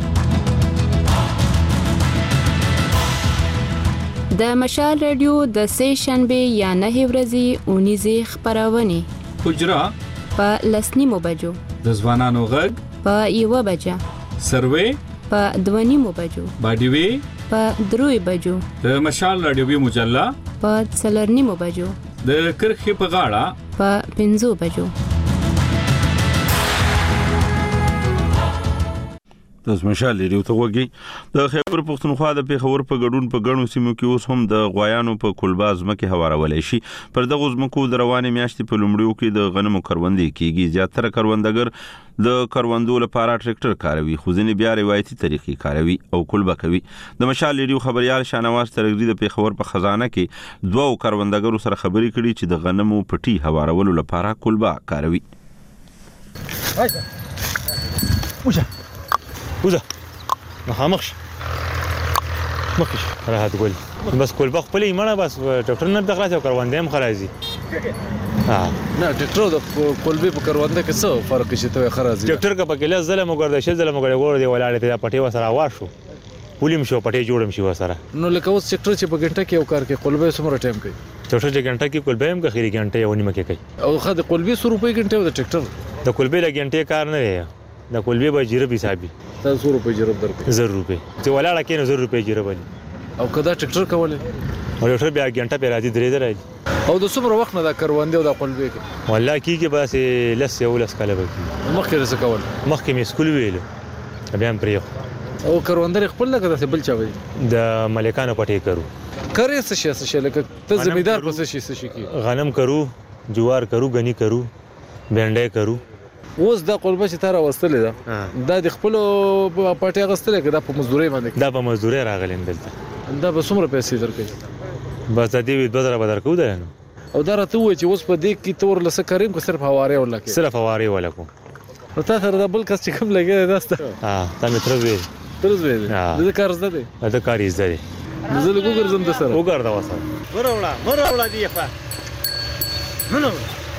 د مشال رادیو د سه شنبه یا 9 ورځې اونیزه خبرونه حجرا په لسنیمو بجو د ځوانانو غږ په 1 بجه سروې په 2 بجو باډیوي په 3 بجو د مشال رادیو مجله په 4 بجو د کرخې په غاړه په 5 بجو. د مشال ریډیو ته وګي د خیبر پښتونخوا د پیښور په ګډون په ګڼو سیمو کې اوس هم د غویانو په کولباز مکه هوارولې شي. پر دغه زمکو د روانې میاشتې په لومړیو کې د غنمو کروندې کیږي. زیاتره کروندګر د کروندو لپاره ټریکټر کاروي خو ځینې بیا روایتي طریقې کاروي او کولبه کوي. د مشال ریډیو خبريال شانواز ترګری د پیښور په خزانه کې دوه کروندګرو سره خبرې کړي چې د غنمو پټي هوارولو لپاره کولبه کاروي. وزه مخامخ مخش راحت ګل بس کول بخ پلی مړه بس ډاکټر نه دغه راځي کروندې هم خرازي نه ډاکټر د کولبي په کرونده کې څه فرق شي ته خرازي ډاکټر کا پکې له ظلم وګرځي ظلم وګړي ګور دی ولاړ ته پټي وسره واشو ولیم شو پټي جوړم شي وسره نو لکه اوس ډاکټر چې په ګنټه کې یو کار کوي کولبي سمره ټایم کوي ډاکټر چې ګنټه کې کولبي هم خېری ګنټه یو نیمه کې کوي او خد کولبي 100 روپۍ ګنټه د ډاکټر د کولبي له ګنټه کار نه دی د کولبي به جیره حسابي 100 روپۍ جیره درکې 100 روپۍ چې ولاړه کې 100 روپۍ جیره بني او کدا ټریکټر کوله او ډاکټر بیا غنټه په راځي درې درې او د څومره وخت نه دا کروندې او د قلبي کې والله کیږي بس لس یو لس کاله وکي مخکې رس کول مخکې مې سکول ویل بیا هم پریخ او کروندې خپل لګه د بل چا وي د ملکانو پټي کرو کرې څه شي لکه ته زمیدار پسې شي کی غنم کرو جوار کرو غنی کرو بنډې کرو اوس د قلبه چې تر واستلې ده د خپل پټي غستلې کې د په مزدوري باندې دا په مزدوري راغلم دلته دا به څومره پیسې درکې بس د دې 2000 بدر کو ده او دا راته وای چې اوس په دې کې تور لسه کریم کو صرف هواره ولا کې صرف هواره ولا کو نو تا سره د بل کس چې کوم لګي داسته تا مې ترزوي د کار زده دي د کار زده دي زه له ګورځم د سره وګرځا وسه مروړه دی ښه نو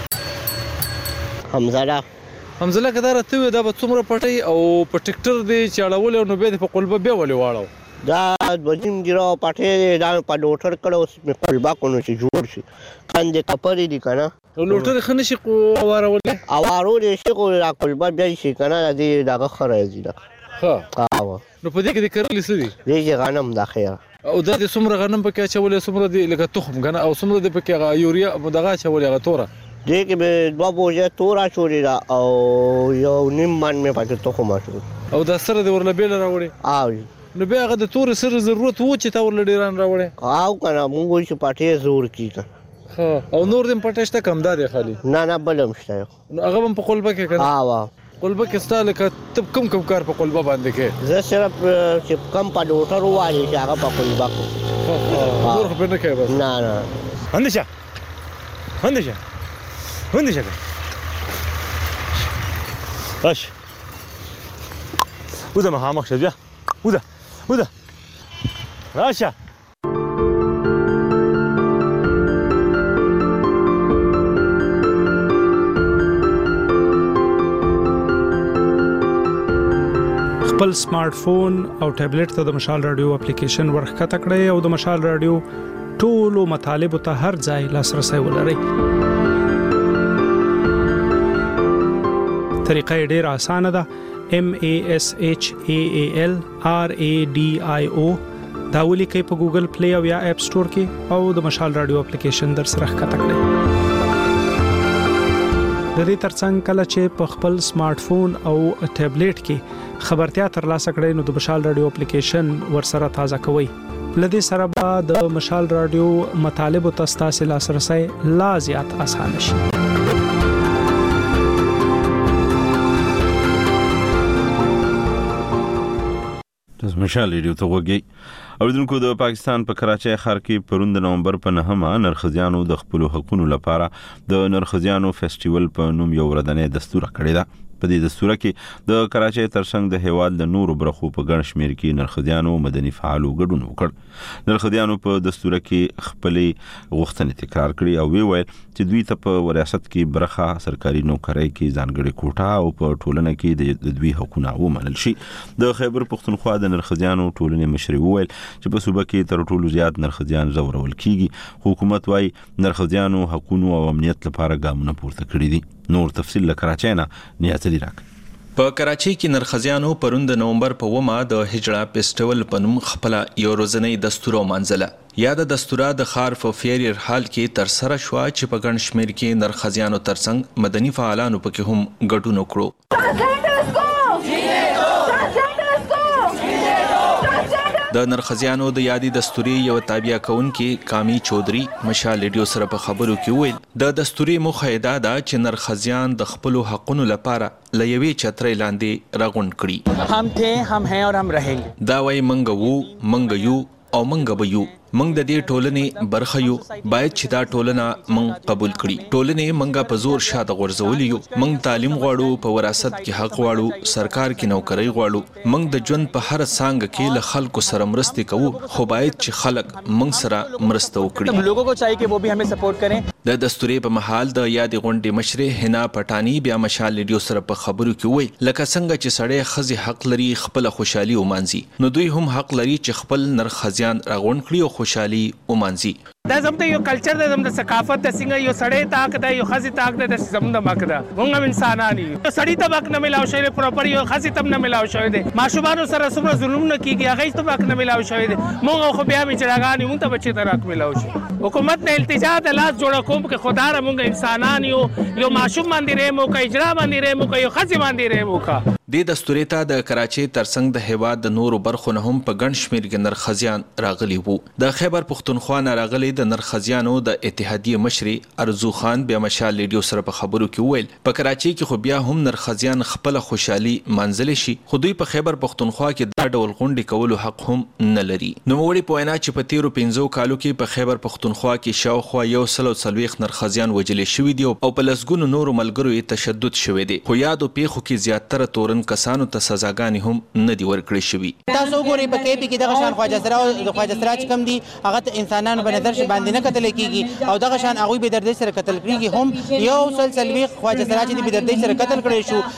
حمزه کدا راته وي دا به څومره پټي او په ټریکټر دی چاړول نو به په قلبه به ولې واړو دا بجیم ګرا پټي دا په ډوټر کړه اوس په قلبه کو شي جوړ شي کاندې کپړې دي کنه لوټر خنه شي اوارو دي شي کو را قلبه بیا شي کنه دي دغه خرایزي ده ها نو په دې کې د کرل سدي دې غنم د خیر او د څومره غنم پکې چولې څومره دی لکه تخم کنه او څومره دی پکې یوریا مدغه چولې غتوره دې کې به دوه بوجه تورا چولې او یو نیم من مې پکې تخم شو او د سره د ورلبېل راوړي نو بیا هغه د تور سره ضرورت وو چې تا ورل ډیران راوړې او کنه مونږ وایو چې پټې زور کیږي او نور دې پټشته کم ده خالي نه بلم شته هغه هم په قلبه کې کنه قلبه کې ستاله ک تب کم کار په قلبه باندې کې زه صرف چې کم په ډوټر وایي چې هغه په قلبه کې نور خبر نه کوي بس نه هندشه باش وده ما هامخ شد بیا وده راشه خپل سمارټ فون او ټابلیټ ته د مشال رادیو اپلیکیشن ورخکته کړئ او د مشال رادیو ټولو مطالبه ته هر ځای لاسرسي ولرئ. طریقه ډیره اسانه ده. MASHAAL RADIO دا ولیکئ په ګوګل پلی او یا اپ سٹور کې او د مشال رادیو اپلیکیشن در سره ښکته کړئ. د دې ترڅنګ کله چې په خپل سمارټ فون او ټابلیټ کې خبرتیا ترلاسه کړئ نو د مشال رادیو اپلیکیشن ورسره تازه کوئ. لدې سره به د مشال رادیو مطالب او تاسو لاسرسي لا زیات آسان شي. د مشال رادیو ته وګورئ. اوریدونکو د پاکستان په کراچۍ ښار کې پرون د نومبر په 9مه نرخزیانو د خپل حقوقو لپاره د نرخزیانو فیسټیوال په نوم یو ورځنی دستور کړی دی. په دې دستور کې د کراچۍ ترڅنګ د هیواد د نورو برخو په ګڼ شمیر کې نرخزیانو مدني فعالو ګډون وکړ. نرخزیانو په دستور کې خپلې غوښتنې تکرار کړې او ویل چې دوی ته په ریاست کې برخه سرکاري نوکرۍ کې ځانګړي کوټه او په ټولنه کې د دوی حقوقونه ومنل شي. د خیبر پښتونخوا د نرخزیانو ټولنې مشر وویل چې په صوبه کې تر ټولو زیات نرخزیان زورول کیږي. حکومت وايي نرخزیانو حقوقو او امنیت لپاره ګامونه پورته کړي دي. نور تفصیل له کراچۍ نه نیازلی راک. په کراچۍ کې نرخزیانو پرون د نومبر په 9مه د هجړه فیسټیوال په نوم خپل یو ورځنی دستور منځله. یا د دستوره د خار په فیریر حال کې تر سره شو چې په ګڼ شمیر کې نرخزیانو ترڅنګ مدني فعالانو پکې هم ګډون وکړو. د نرخزیانو د یادي دستوري یو تابع کونکي کامی چودري مشال ریډیو سره په خبرو کې ویل د دستوري مخایده دا چې نرخزیان د خپل حقوقو لپاره لوي چترې لاندې راغونډ کړي. هم ته هم ہے اور هم रहेंगे. دا وای منګ یو او منګ به یو منګ د دې ټولنې برخه یو باید چې دا ټولنه منګ قبول کړي. ټولنې منګه په زور شاته غورځولې یو. منګ تعلیم غواړو، په وراثت کې حق غواړو، سرکار کې نوکرۍ غواړو. منګ د ژوند په هر څانګه کې له خلکو سره مرسته کوو، خو باید چې خلک منګ سره مرسته وکړي. لوگوں کو چاہیے کہ وہ بھی ہمیں سپورٹ کریں. د دستوري په محل د یاد غونډې مشر حنا پټانی بیا مشال ریډیو سره په خبرو کې وای لکه څنګه چې سړی خزي حق لري خپل خوشحالي ومانځي نو دوی هم حق لري چې خپل نرخزیان راغونډ کړي او خوشحالي ومانځي. دا زموږ یو کلچر دی، زموږ ثقافت د څنګه یو سړی تاک دی، یو خزي تاک دی، د زموږ مک ده. موږ هم انسانان یو. سړی ته حق نه ملاو شوی پراپر، یو خزي ته نه ملاو شوی دی. ماشومان سره څومره ظلم نه کیږي، هغه ته حق نه ملاو شوی دی. موږ خو بیا می چراغان موږ ته بچی ته حق ملاو شي. حکومت نه التجا د لاس جوړ کوم کې خدا را موږ انسانان یو ماشوم باندې رحم وکړي، اجرا باندې رحم وکړي، یو خزي باندې رحم وکړي. د دستوري ته د کراچۍ ترڅنګ د هیواد د نورو برخو نه هم په ګڼ شمیر کې نرخزیان راغلي وو. د خیبر پښتونخوا نه راغلي د نرخزیانو د اتحادیه مشر ارزو خان بیا مشال ریډیو سره په خبرو کې ویل په کراچۍ کې خو بیا هم نرخزیان خپل خوشحالي منځلې شي، خو دوی په خیبر پښتونخوا کې دا ډول غونډې کولو حق هم نه لري. نو وړي په وینا چې په تیرو 15 کالو کې په خیبر پښتونخوا کې شاوخوا 140 نرخزیان وجلې شوي دي او په لسګونو نورو ملګرو یې تشدد شوی دی، خو یادو پیښو کې زیاتره تورن کسانو ته سزاګانې هم نه دي ورکړې شوي. تاسو ګورئ په کې کې دغه شان خواجه سره او د خواجه سره کم دي هغه انسانانو په نظر باندې نه کتل کیږي او دغه شان هغه به دردي سره قتل کیږي. هم یو سلسلوي خواجه سره چې به دردي سره قتل کړي شو،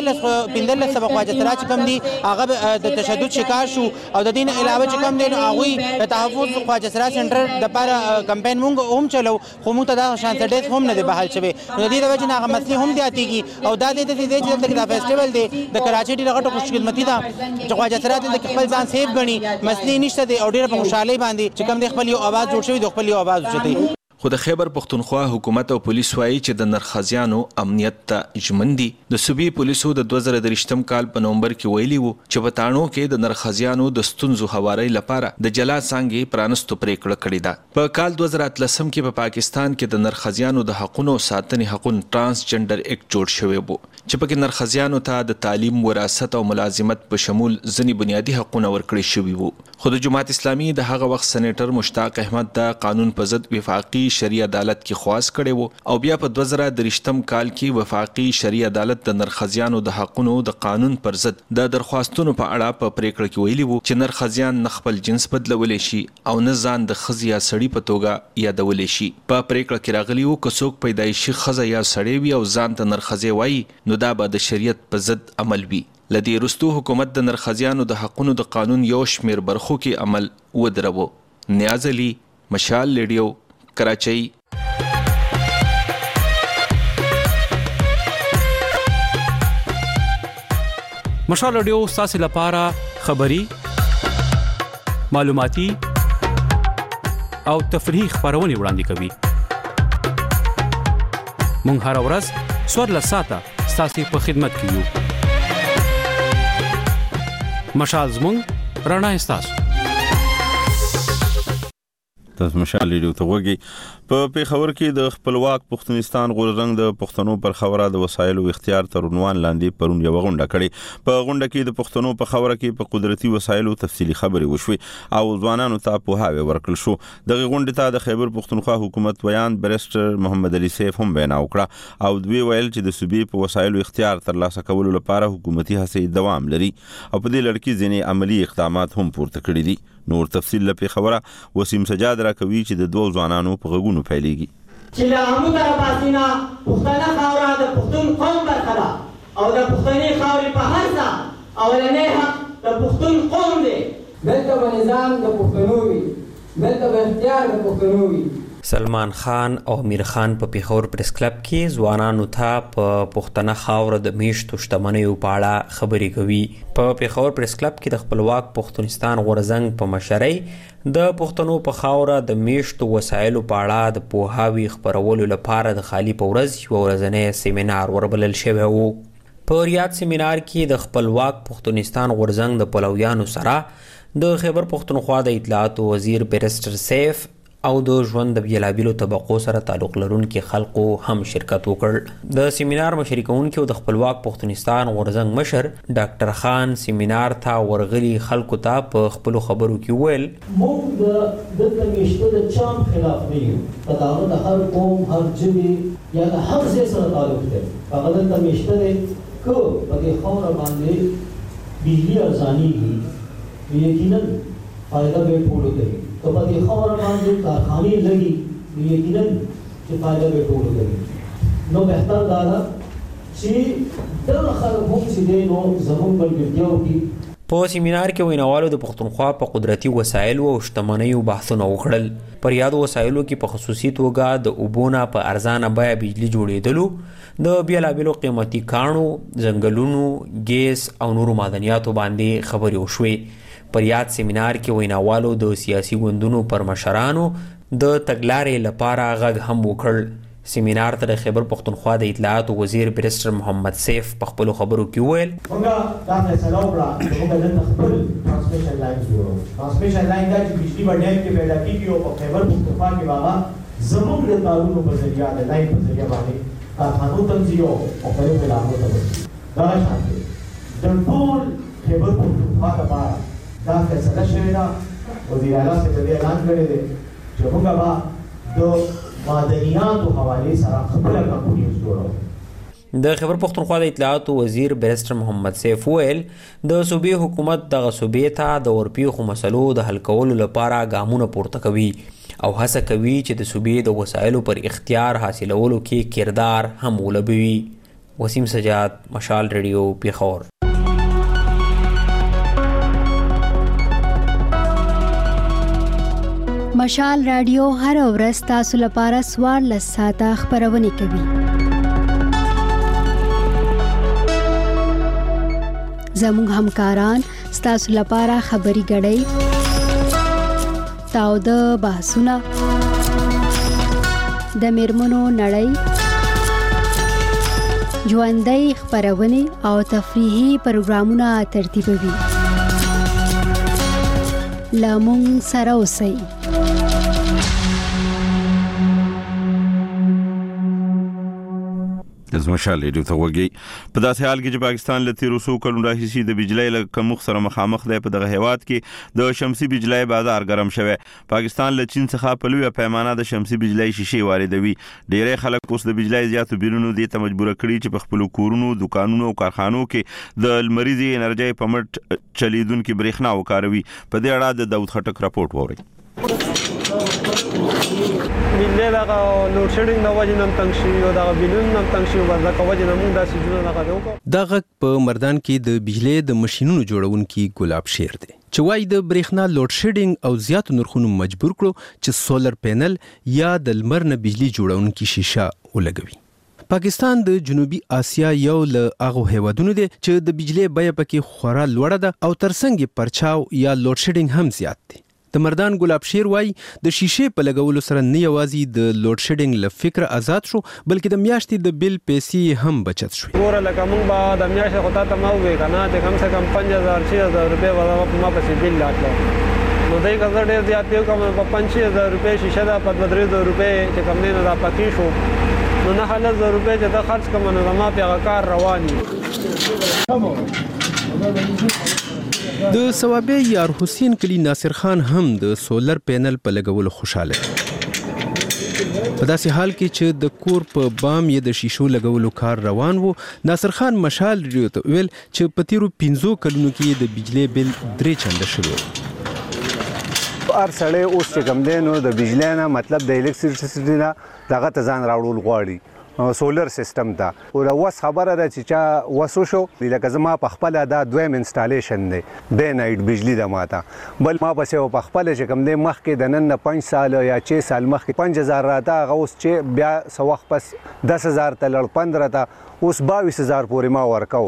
15 سبق خواجه سره کم دي هغه د تشدد شکار شو او د دین علاوه چې کم دي هغه د تحفظ خواجه سره سنټر د لپاره کمپاین مونږ هم چلو، خو مونږ ته دا شان ډیس هم نه دی بحال شوی. نو د دې د وجه نه هغه مسلې هم دیاتېږي او دا د دې چې د فیسټیوال دی د کراچۍ ډیره غټه خوشخدمتي ده چې خواجه سره د خپل ځان سیف غني، مسلې نشته دی او ډیره په خوشحالي باندې چې کم د خپل یو आवाज جوړ شوی د خپل یو आवाज وچتي. خو د خیبر پښتونخوا حکومت او پولیس وایي چې د نرخزیانو امنیت ته ژمن دي. د صوبې پولیسو د 2023 کال په نومبر کې ویلي وو چې په تاڼو کې د نرخزیانو د ستونزو هواري لپاره د جلا څانګې پرانستو پریکړه کړې ده. په کال 2013 کې په پاکستان کې د نرخزیانو د حقونو ساتنې حقوق ترانسجنډر اکټ جوړ شوی وو چې پکې نرخزیانو ته د تعلیم، وراثت او ملازمت په شمول ځینې بنیادی حقوق ورکړي شوي وو. خو د جماعت اسلامي د هغه وخت سېنیټر مشتاق احمد د قانون په ضد وفاقي شرعي عدالت کې خواست کړي وو او بیا په 2023 کال کې وفاقي شرعي عدالت د نرخزیانو د حقونو د قانون پر ضد د درخواستونو په اړه په پریکړه کې ویلي وو چې نرخزیان نه خپل جنس بدلولی شي او نه ځان د ښځې یا سړي په توګه یادولی شي. په پریکړه کې راغلی وو که څوک پیدایشي ښځه یا سړی وي او ځان ته نرخزی وایي نو دا به د شریعت په ضد عمل وي. لدی رستو حکومت د نرخزیانو د حقونو د قانون یو شمیر برخو کې عمل ودرو. نیاز علي، مشال ریډیو، کراچۍ. مشال ریډیو ستاسو لپاره خبری، معلوماتي او تفریحي خبرونه وړاندې کوي. مونږ هر ورځ 14 ساعته ستاسو په خدمت کې یو. مشال زمونږ رڼا ستاسو. تاسو مشال ریډیو ته وګورئ. په پیښور کې د خپلواک پښتونستان غورځنګ د پښتنو پر خوره د وسایلو اختیار تر عنوان لاندې پرون یو غونډه کړې. په غونډه کې د پښتنو په خوره کې په قدرتي وسایلو تفصیلی خبرې وشوې او ځوانانو ته پوهاوی ورکړل شو. دغه غونډه ته د خیبر پښتونخوا حکومت ویان بریسټر محمد علي سیف هم وینا وکړه او دوی ویل چې د صوبې په وسایلو اختیار ترلاسه کولو لپاره حکومتي هڅې دوام لري او په دې لړ کې ځینې عملی اقدامات هم پورته کړي دي. نور تفصیل لپاره خبره وسیم سجاد راکوي چې د دوه ځوانانو په غوګونو پیلېږي. چې له همو طرفاتینا پښتنه خاوره د پښتون قوم برخه ده او د پښتني خاورې په هر ځای اولنی حق د پښتون قوم دی. دلته به نظام د پښتنو وي، دلته به اختیار د پښتنو وي. سلمان خان او امیر خان په پیښور پریس کلب کې ځوانانو ته په پښتنه خاوره د میشتو شتمنیو په اړه خبرې کوي. په پیښور پریس کلب کې د خپلواک پښتونستان غورځنګ په مشرۍ د پښتنو په خاوره د میشتو وسایلو په اړه د پوهاوي خپرولو لپاره د خالی په ورځ یو ورځنی سیمینار وربلل شوی وو. په ریاض سیمینار کې د خپلواک پښتونستان غورځنګ د پلویانو سره د خیبر پښتونخوا د اطلاعاتو وزیر بریسټر سیف او د ژوند د بیلابیلو طبقو سره تعلق لرونکي خلکو هم شرکت وکړ. د سیمینار مشري کوونکي او د خپلواک پښتونستان غورځنګ مشر ډاکټر خان سیمینار ته ورغلي خلکو ته په خپلو خبرو کې ویل موږ د دلته میشته د چام خلاف نه یو. په دغه د هر قوم، هر ژبې یا د هر ځای سره تعلق دی. هغه دلته میشته دی که په دې خاوره باندې بجلي ارزانېږي یقینا فایده به ټولو کوي. که په دې خاوره باندې کارخانې لګي یقینا چې فایده به ټولو کوي. نو بهتر دا ده چې دغه خلک هم چې دی نو زموږ ملګرتیا وکړي. په سیمینار کې ویناوالو د پښتونخوا په قدرتي وسایلو او شتمنیو بحثونه وکړل. پر یادو وسایلو کې په خصوصي توګه د اوبونه په ارزانه بیه بجلی جوړېدلو، د بیلابیلو قیمتي کاڼو، ځنګلونو، ګیس او نورو معدنیاتو باندې خبرې وشوې. پر یاد سیمینار کې ویناوالو د سیاسي ګوندونو پر مشرانو د تګلارې لپاره غږ هم وکړ. سیمینار ته د خیبر پښتونخوا د اطلاعاتو وزیر بریسټر محمد سیف په خپلو خبرو کې وویل موږ دا فیصله وکړه چې موږ دلته خپل ټرانسمیشن لاین جوړوو. ټرانسمیشن لاین دا چې بجلي په ډیم کې پیدا کېږي او په خیبر پښتونخوا کې به هغه زموږ د تارونو په ذریعه د لاین په ذریعه باندې کارخانو ته ځي او مختلفو علاقو ته ځي. دغه شان دی د ټول خیبر پښتونخوا لپاره دا فیصله شوې ده. وزیر اعلی صاحب دې اعلان کړی دی چې موږ به د معدنیاتو حوالې سره خپله کمپنیز جوړوو. د خیبر پښتونخوا د اطلاعاتو وزیر بریسټر محمد سیف ویل د صوبې حکومت دغه صوبې ته د ورپېښو مسلو د حل کولو لپاره ګامونه پورته کوي او هڅه کوي چې د صوبې د وسایلو پر اختیار حاصلولو کې کردار هم ولوبوي. وسیم سجاد، مشال ریډیو، پیښور. مشال رادیو هر ورځ تاسو لپاره 14 ساعته خبرونه کوي. زموږ همکاران تاسو لپاره خبري غړي، تاوده بحثونه د میرمنو نړۍ، ژوندۍ خپرونې او تفریحي پروګرامونه ترتیبوي. له موږ سره اوسئ. د مشال ریډیو ته وګورئ. په داسې حال کې چې پاکستان له تیرو څو کلونو راهیسې د بجلی له کمښت سره مخامخ دی، په دغه هیواد کې د شمسي بجلی بازار ګرم شوی. پاکستان له چین څخه په لویه پیمانه د شمسي بجلی شیشې واردوي. ډیری خلک اوس د بجلی زیاتو بیلونو دې ته مجبور کړي چې په خپل کورونو، دکانونو او کارخانو کې د لمریزي انرژي په مټ چلیدونکو برېښنا وکاروي. په دې اړه د داود خټک راپورټ ووري. بجلی دغه لوډ شیډینګ د وجې نه تنګ شي او دغه بیلونه هم تنګ شي، بس دغه وجې نه موږ داسې جوړه دغه وکړو. دا غږ په مردان کې د بجلی د ماشینونو جوړونکي ګلاب شیر دی چې وايي د برېښنا لوډ شیډینګ او زیاتو نرخونو مجبور کړو چې سولر پینل یا د لمر نه بجلی جوړونکي شیشه ولګوي. پاکستان د جنوبي آسیا یو له هغو هیوادونو دی چې د بجلی بیه پکې خورا لوړه ده او ترڅنګ پرچاو یا لوډ شیډینګ هم زیات دی. د مردان ګلاب شیر وای د شیشې په لګولو سره نه یوازې د لوډ شیډینګ له فکر آزاد شو، بلکې د میاشتې د بیل پیسې هم بچت شوې. ګوره لکه موږ به د میاشتې خو تا ته ما وویې که نه چې کم سے کم 5000-6000 روپۍ به ما پسې بیل راتله، نو دی که زه ډېر زیات پې وکړم په 5-6000 روپۍ شیشه ده، په 2-300 روپۍ چې کوم دی نو دا پکې شو، نو 9,000 روپۍ چې زه خرڅ کړم نو زما پې هغه کار روان وي. د ثوابه یار حسین کلی ناصر خان هم د سولر پینل په لګولو خوشاله دی. په داسې حال کې چې د کور په بام یې د شیشو لګولو کار روان وو، ناصر خان مشال ریډیو ته ویل چې په تیرو 15 کلونو کې د بجلی بیل 3 چنده شوی. هر سړی اوس چې کوم دی نو د بجلی نه مطلب د الکتریسټي نه دغه ته ځان راوړل غواړي سولر سیستم ته. او اوس خبره ده چې چا وسو شو لکه زما په خپل دا دویم انسټالیشن دی ډے نایټ بجلی د ماته، بل ما پسې په خپل چې کوم دی مخکې د نن 5 سال یا 6 سال مخکې 5000 راته، هغه اوس چې بیا څه وخت پس 10000 ته لړ 15 ته اوس 22000 پورې ما ورکاو.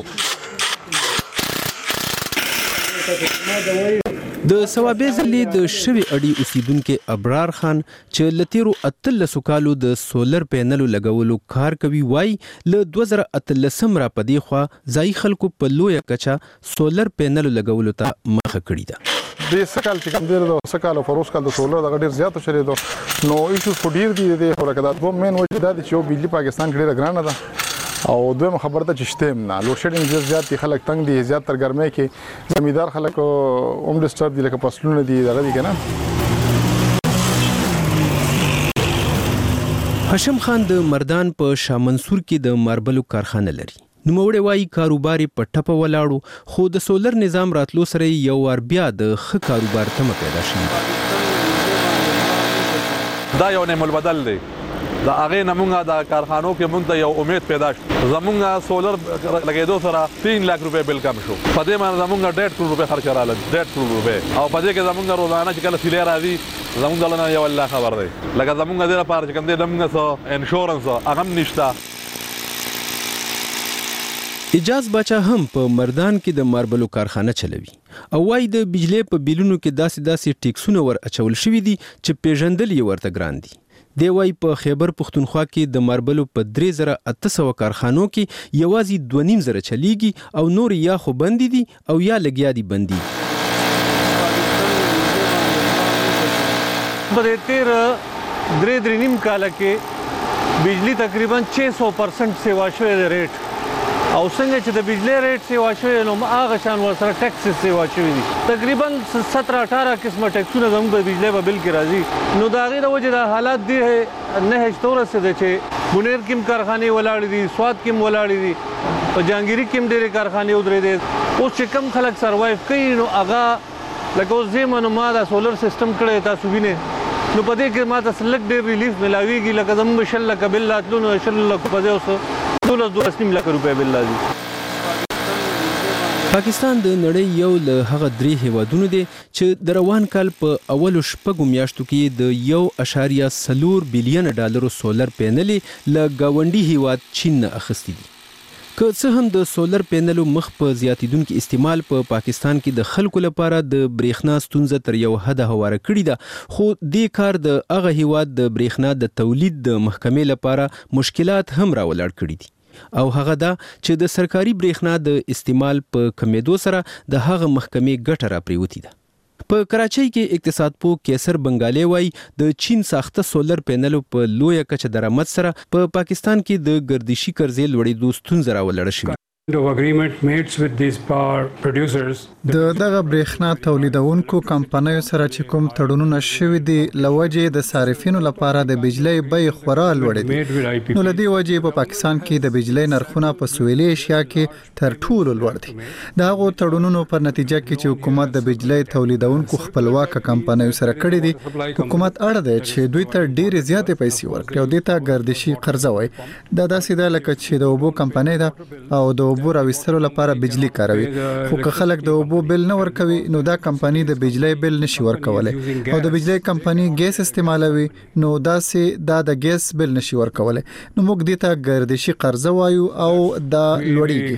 د ثوابه ځلې د شوی اډي اوسیدونکو ابرار خان چې لتیرو 13 کالو د سولر پینلو لګولو کار کوي، وای له 2013 را پدې خو ځای خلکو په لوی کچا سولر پینلو لګولو ته مخه کړی ده. د سکال چې کوم دی د سکال او فروس کال د سولر د ډیر زیات شری دو نو ایشوز په ډیر دي د خلک دا دوه مین وجه دا چې بجلی پاکستان کې ډیره ګرانه ده او دویم خبر ده چې شته نه لوډ شیډینګ زیات دي، خلک تنگ دي، زیات تر ګرمۍ کې زمیدار خلک اوم ډسټرب دي، لکه فصلونه دي دغه دي کنه. هاشم خان د مردان په شاه منصور کې د ماربلو کارخانه لري. نوموړی وایي کاروبار په ټپه ولاړو، خو د سولر نظام راتلو سره یو ور بیا د ښه کاروبار تمه پیدا شوه. دا یو نعمت بدل دی، دا هغه نمونږه د کارخانو کې موږ ته یو امید پیدا شو. زمونږه سولر لګیدو سره 3 لک روپے بل کم شو، په دې باندې زمونږه 1.5 کروڑ روپے خرچ رااله، 1.5 کروڑ روپے، او په دې کې زمونږه روزانه چې کله سیلې راځي زمونږه لنه یو الله خبر دی، لکه زمونږه د لپاره چې کوم دی زمونږه سو انشورنس هغه نشته. اجاز بچا هم په مردان کې د ماربلو کارخانه چلوي او وايي د بجلی په بیلونو کې داسې ټیکسونه ور اچول شوی دي چې پیژندل یې ورته ګران دي. دی وايي په خیبر پښتونخوا کې د ماربلو په 3800 کارخانو کې یوازې 2.5 چلیږي او نور یا خو بندي دي او یا لګیا دي بندي. په تیر 3.5 کال کې بجلی تقریبا 600% سیوا شوې د ریټ، او څنګه چې د بجلی ریټ سیوا شوی نو هغه شان ورسره ټیکس سیوا شوی دي، تقریبا 17-18 قسمه ټیکسونه زموږ د بجلی په بل کې راځي. نو د هغې د وجې د حالات دي نه هجته ورسېده چې بونیر کې هم کارخانې ولاړې دي، سوات کې هم ولاړې دي، په جهانګیري کې هم ډېرې کارخانې ودرېدې. اوس چې کم خلک سروایو کوي نو هغه لکه اوس زه نو ما دا سولر سیسټم کړی تاسو وینئ، نو په دې کې ما ته لږ ډېر ریلیف ملاویږي، لکه زموږ 20 لکه بل راتلو نو 20 لکه په دې اوس 12.5 لک روپے بل راځي. پاکستان د نړۍ یو له هغه 3 هیوادونو دی چې د روان کال په اولو 6 میاشتو کې د 1.4 بلین ډالرو سولر پینلې له گاونډي هیواد چین نه اخیستي دي. که څه هم د سولر پینلو مخ په زیاتیدونکو استعمال په پاکستان کې د خلکو لپاره د برېښنا ستونزه تر یو حد هواره کړې ده، خو دې کار د هغه هیواد د برېښنا د تولید د محکمې لپاره مشکلات هم راولاړ کړي دي، او هغه دا چې د سرکاري برېښنا د استعمال په کمیدو سره د هغه محکمې ګټه راپریوتې ده. په کراچۍ کې اقتصاد پوه کیسر بنگالي وایي د چین ساخته سولر پینلو په لویه کچه درآمد سره په پاکستان کې د ګردشي قرضې لوړېدو ستونزه راولاړه شوې. د دغه برېښنا تولیدونکو کمپنیو سره چې کوم تړونونه شوي دي لوجې د صارفینو لپاره د بجلی بیې خورا لوړې دي، نو لدې وجې په پاکستان کې د بجلی نرخونه په سویلي ایشیا کې تر ټولو لوړ دي. د هغو تړونونو پر نتیجه کې چې حکومت د بجلی تولیدونکو خپلواک کمپنیو سره کړي دي، حکومت اړ دی چې دوی ته ډېرې زیاتې پیسې ورکړي او دې ته ګردشي قرضه وایي. دا داسې ده لکه چې د اوبو کمپنۍ ده او د اوبو راوستلو لپاره بجلی کاروي، خو که خلک د اوبو بل نه ورکوي نو دا کمپنی د بجلی بل نشي ورکولای، او د بجلی کمپنی ګیس استعمالوي نو دا د ګیس بل نشي ورکولای. نو موږ دې ته ګردشي قرضه وایو او دا لوړیږي.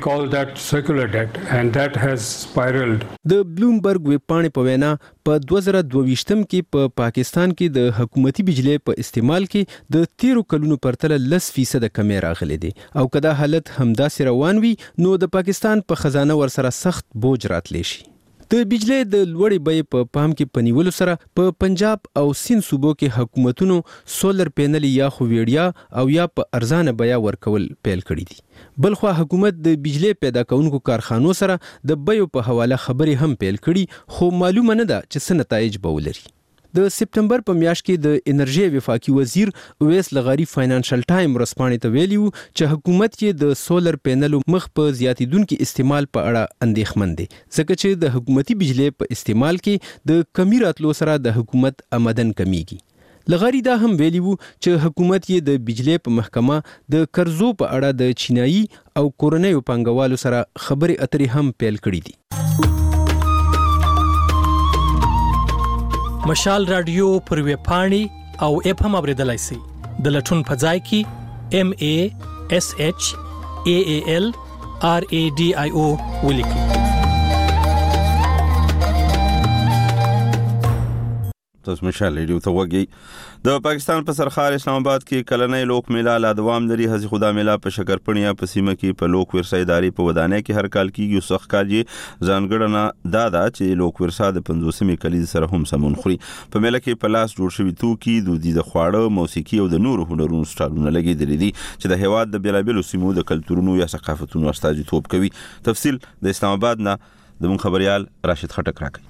د بلومبرګ ویبپاڼې په وینا په 2022 کې په پاکستان کې د حکومتي بجلی په استعمال کې د 13 کلونو پرتله 10% کمی راغلی دی، او که دا حالت همداسې روان وي نو د پاکستان په خزانه ورسره سخت بوج راتلی شي. د بجلی د لوړې بیې په پام کې په نیولو سره په پنجاب او سیند صوبو کې حکومتونو سولر پینل یا خو ویړیا او یا په ارزانه بیه ورکول پیل کړي دي. بلخوا حکومت د بجلی پیدا کوونکو کارخانو سره د بیو په حواله خبرې هم پیل کړي، خو معلومه نه ده چې څه نتایج به ولري. د سپتمبر په میاشت کې د انرژي وفاقي وزیر اویس لغاری فاینانشل ټایم ورسپانې ته ویلي وو چې حکومت کې د سولر پینلو مخ په زیاتیدونکو استعمال په اړه اندېښمن دی، ځکه چې د حکومتي بجلی په استعمال کې د کمی راتلو سره د حکومت آمدن کمیږي. لغاری دا هم ویلي وو چې حکومت یې د بجلی په محکمه د قرضو په اړه د چینایي او کورنیو پانګوالو سره خبرې اترې هم پیل کړې دي. مشال رادیو پر ویبپاڼې او اپ هم اوریدلای شئ. د لټون په ځای کې MASHAALRADIO ولیکئ. تاسو مشال ریډیو ته وګورئ. د پاکستان په سرخار اسلام آباد کې کلنۍ لوک میله لا دوام لري. هزي خدا میله په شکرپنیا په سیمه کې په لوک ورثه ادارې په ودانۍ کې هر کال کېږي. وسخ کال یې ځانګړنه دا چې لوک ورثه د 50مې کلیز سره هم سمون خوري. په میله کې په لاس جوړ شوي توکي، دودیزه خواړه، موسیقي او د نورو هنرونو سټالونه لګېدلي دي چې د هیواد د بیلابیلو سیمو د کلتورونو یا ثقافتونو استازیتوب کوي. تفصیل د اسلام آباد نه زموږ خبريال راشد خټک راکوي.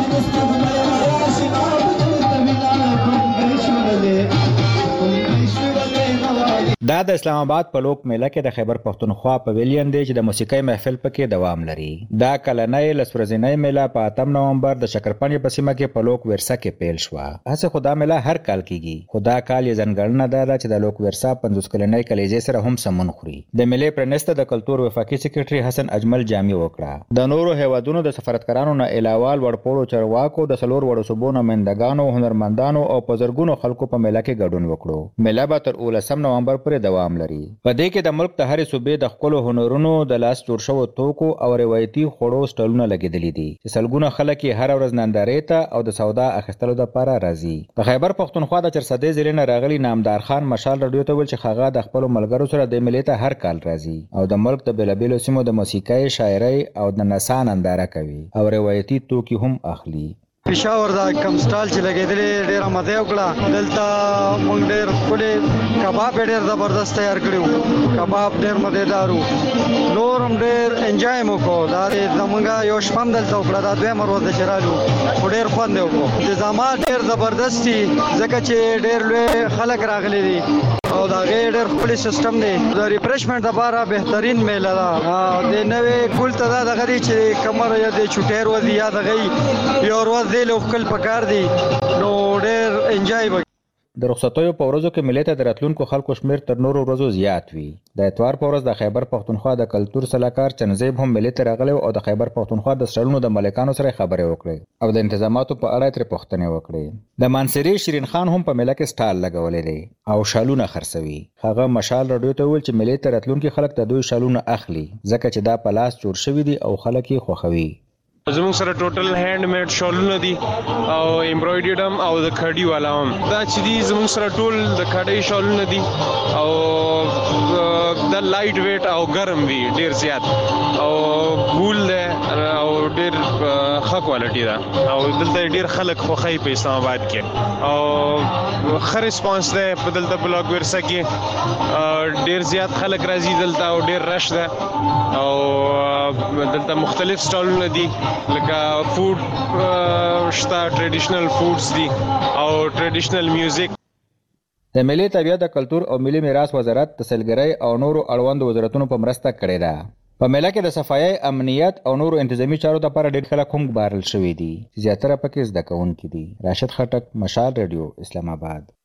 دا د اسلام آباد په لوک میله کې د خیبر پښتونخوا پویلین دی چې د موسیقۍ محفل پکې دوام لري. دا کلنۍ لسورځنۍ میله په 8 نومبر د شکرپنې په سیمه کې په لوک ورثه کې پیل شوه. هڅه خدا میله هر کال کیږي، خدا کال یې ځنګړنه ده چې د لوک ورثه 50 کلنۍ کلیزې سره هم سمون خوري. د میلې پرنسته د کلتور وفاقي سکرټري حسن اجمل جامع وکړه. د نورو هیوادونو د سفارتکارانو نه علاوه وړپوړو چرواکو د سلور وړو صوبو نمائندګانو، هنرمندانو او په زرګونو خلکو په میله کې ګډون وکړو. میله به تر 19 نومبر پورې دوام لري. په دې کې د ملک د هرې صوبې د خپل هنرونو د لاس جوړ شوو توکو او روایتي خوړو سټالونه لګېدلي دي چې سلګونه خلک یې هر ورځ نندارې ته او د سودا اخیستلو لپاره راځي. د خیبر پښتونخوا د چرسدې ضلع نه راغلي نامدار خان مشال رادیو ته ویل چې هغه د خپل ملګرو سره د میلې ته هر کال راځي او د ملک د بیلابیلو سیمو د موسیقۍ، شاعرۍ او د نڅا ننداره کوي او روایتي توکي هم اخلي. پېښور دا کم سټال چې لګېدلې ډېره مزه یې وکړه. دلته موږ ډېر ښکلې کباب یې ډېر زبردست تیار کړي وو. کباب ډېر مزېدار وو. نور هم ډېر انجوای مو وکړو. دا زموږ یو شپه هم دلته وکړه. دا دویمه ورځ ده چې رالو خو ډېر خوند یې وکړو. انتظامات ډېر زبردست دي ځکه چې ډېر لوی خلک راغلي دي او د هغې ډېر ښکلی سیسټم دی. د ریفریشمنټ دپاره بهترین میله ده. د نوې کول ته دا دغه دی چې کمر یا د چوټۍ ورځ یا دغه یو ورځ دی لوکل پکار دی نو ډېر انجوای وکړي. د رخصتیو په ورځو کې ملي ته د راتلونکو خلکو شمیر تر نورو ورځو زیات وي. د اتوار په ورځ د خیبر پښتونخوا د کلتور سلاکار چنزیب هم ملي ته راغلی او د خیبر پښتونخوا د سړونو د ملکانو سره خبرې وکړې او د انتظاماتو په اړه ترې پوښتنې وکړې. د مانسری شیرین خان هم په میله کې سټال لګولې دی او شالونه خرڅوي. هغه مشال رادیو ته ویل چې ملي ته راتلونکي خلک د دوی شالونه اخلي ځکه چې دا په لاس جوړ شوي دي او خلک یې خوښوي. زموږ سره ټوټل هاند میډ شالونه دي او امبرايډرډ هم او د کډي والا هم. دا چې دي زموږ سره ټول د کډي شالونه دي او د لایټ ویټ او ګرم وي ډیر زیات او بول ده او ډیر ښه کوالټي ده او دلته ډیر خلک خوښي په اسلام آباد کې او ښه ریسپانس ده په دلته بلاک ورسه کې ډیر زیات خلک راځي دلته او ډیر رش ده او دلته مختلف سټالونه دي لکه فود شته ټریډیشنل فودز دي او ټریډیشنل میوزیک. د ملي طبیعت د کلتور او ملي میراث وزارت د سیلګرۍ او نورو اړوندو وزارتونو په مرسته کړې ده. په میله کې د صفایي امنیت او نورو انتظامی چارو لپاره ډېر خلک هم ګمارل شوي دي. زیاتره پکې زده کوونکي دي. راشد خټک، مشال رادیو، اسلام آباد.